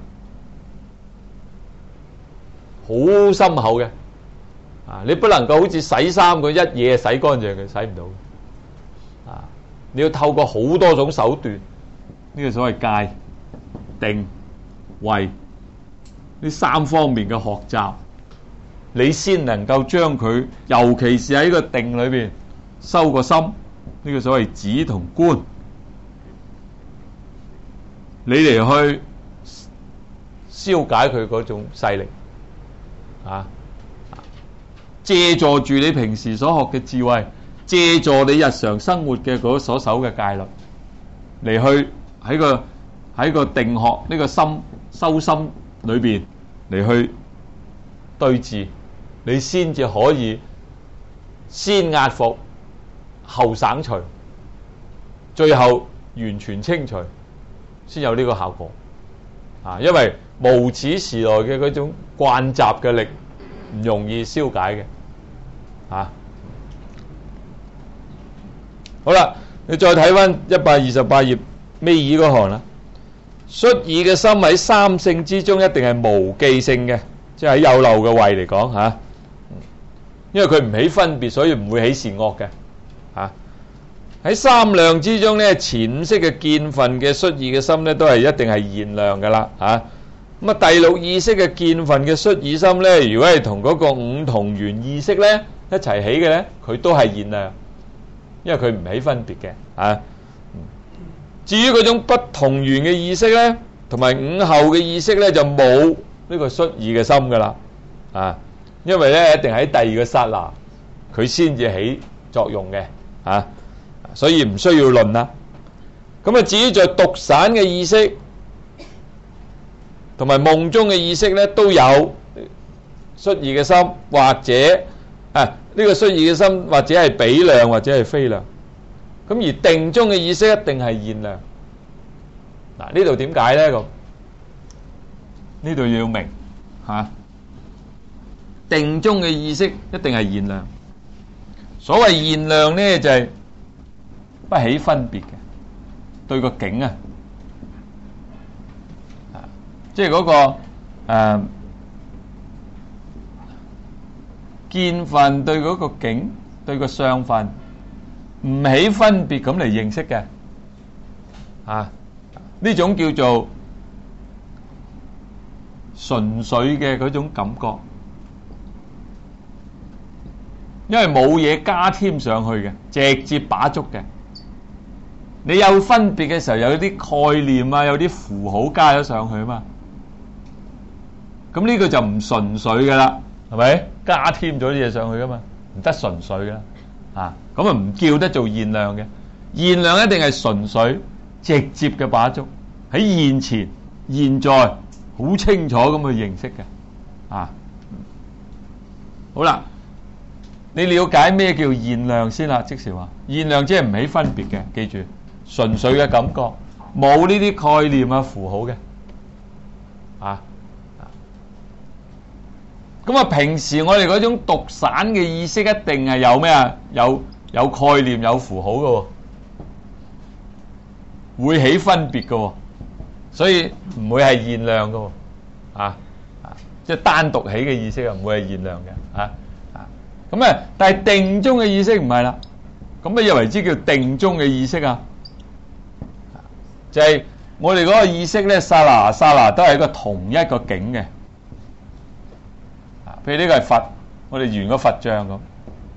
好深厚嘅啊！你不能夠好似洗衫咁一嘢洗乾淨嘅，洗唔到啊！你要透過好多種手段，呢個所謂戒、定、慧呢三方面嘅學習。你先能夠將佢，尤其是喺個定裏邊修個心，呢個所謂止同觀，你嚟去消解佢嗰種勢力啊！借助住你平時所學嘅智慧，借助你日常生活嘅嗰所守嘅戒律，嚟去喺個喺個定學呢個心修心裏邊嚟去對治。你先至可以先壓服，後省除，最後完全清除，先有呢個效果啊！因為無始時來嘅嗰種慣習嘅力唔容易消解嘅啊！好啦，你再睇翻一百二十八頁尾二嗰行啦。率爾嘅心喺三性之中一定係無記性嘅，即係喺有漏嘅位嚟講嚇。因為佢唔起分別，所以唔會起善惡嘅。啊，喺三量之中咧，前五識嘅見分嘅率爾嘅心咧，都係一定係現量噶啦。啊，咁啊第六意識嘅見分嘅率爾心咧，如果係同嗰個五同緣意識咧一齊起嘅咧，佢都係現量，因為佢唔起分別嘅。啊，至於嗰種不同緣嘅意識咧，同埋五後嘅意識咧，就冇呢個率爾嘅心噶啦。啊。因為咧，一定喺第二個剎那，佢先至起作用嘅，啊，所以唔需要論啦。咁啊，至於在獨散嘅意識同埋夢中嘅意識咧，都有率爾嘅心，或者啊呢、這個率爾嘅心，或者係比量，或者係非量。咁而定中嘅意識一定係現量。嗱、啊，呢度點解咧？咁呢度要明吓。啊定中嘅意識一定係現量，所謂現量咧就係、是、不起分別嘅，對個境啊，啊，即係嗰、那個誒、呃、見分對嗰個境對個相分唔起分別咁嚟認識嘅，啊，呢種叫做純粹嘅嗰種感覺。因為冇嘢加添上去嘅，直接把捉嘅。你有分別嘅時候，有啲概念啊，有啲符號加咗上去啊嘛。咁呢個就唔純粹噶啦，係咪？加添咗啲嘢上去噶嘛，唔得純粹噶啦。啊，咁啊唔叫得做現量嘅。現量一定係純粹直接嘅把捉，喺現前、現在好清楚咁去認識嘅。啊，好啦。你了解咩叫現量先啦？即是話現量即係唔起分別嘅，記住純粹嘅感覺，冇呢啲概念啊符號嘅啊。咁啊，平時我哋嗰種獨散嘅意識一定係有咩啊？有有概念有符號嘅喎。 會起分別嘅喎，所以唔會係現量嘅喎，啊啊，即係單獨起嘅意識啊，唔會係現量嘅，啊啊，咁啊，但係定中嘅意識唔係啦，咁乜嘢為之叫定中嘅意識啊？就係、是、我哋嗰個意識咧，剎那剎那都係一個同一個境嘅，啊，譬如呢個係佛，我哋圓個佛像咁。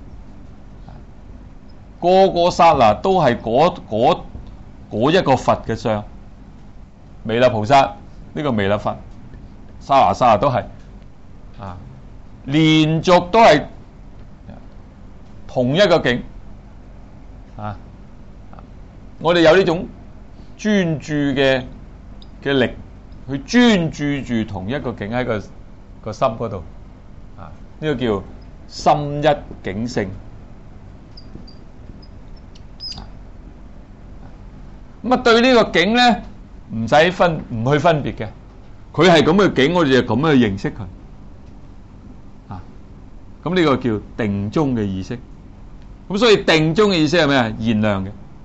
個個剎那都係嗰嗰嗰一個佛嘅相，彌勒菩薩呢、這個彌勒佛，剎那剎那都係啊，連續都係同一個境啊！我哋有呢種專注嘅嘅力，去專注住同一個境喺個個心嗰度啊！呢、這個叫心一境性。咁啊，對呢個境咧，唔使分，唔去分別嘅，佢係咁嘅境，我哋就咁樣去認識佢。啊，咁呢個叫定中嘅意識。咁所以定中嘅意識係咩啊？現量嘅，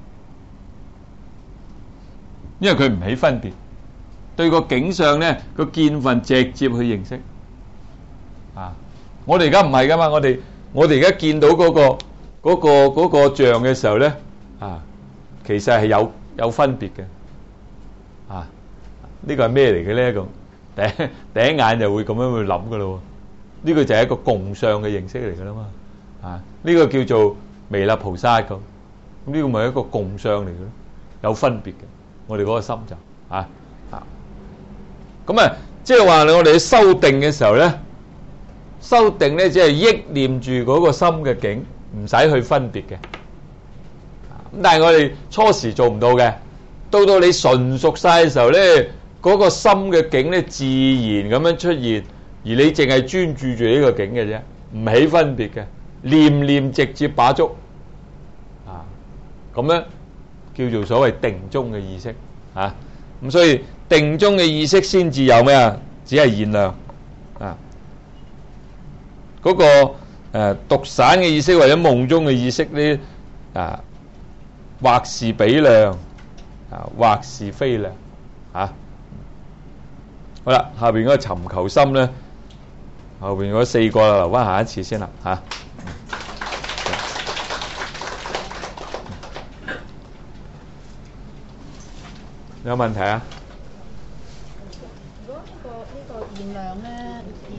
因為佢唔起分別，對個境上咧個見分直接去認識。啊，我哋而家唔係噶嘛，我哋我哋而家見到嗰個嗰個嗰個像嘅時候咧，啊，其實係有。有分別嘅，啊，呢個係咩嚟嘅咧？咁第一第一眼就會咁樣去諗噶咯。呢個就係一個共相嘅認識嚟噶啦嘛，啊，呢個叫做彌勒菩薩咁，咁呢個咪一個共相嚟嘅咯，有分別嘅。我哋嗰個心就啊啊，咁啊，即係話我哋喺修定嘅時候咧，修定咧只係憶念住嗰個心嘅境，唔使去分別嘅。咁但係我哋初時做唔到嘅，到到你純熟晒嘅時候咧，嗰個心嘅境咧自然咁樣出現，而你淨係專注住呢個境嘅啫，唔起分別嘅，念念直接把觸啊，咁樣叫做所謂定中嘅意識啊。咁所以定中嘅意識先至有咩啊？只係現量啊。嗰個誒獨散嘅意識或者夢中嘅意識咧啊。或是比量啊，或是非量啊。好啦，下邊嗰個尋求心咧，後邊嗰四個留翻下一次先啦嚇。啊、有問題啊？ 如果呢、這個呢、這個現量咧，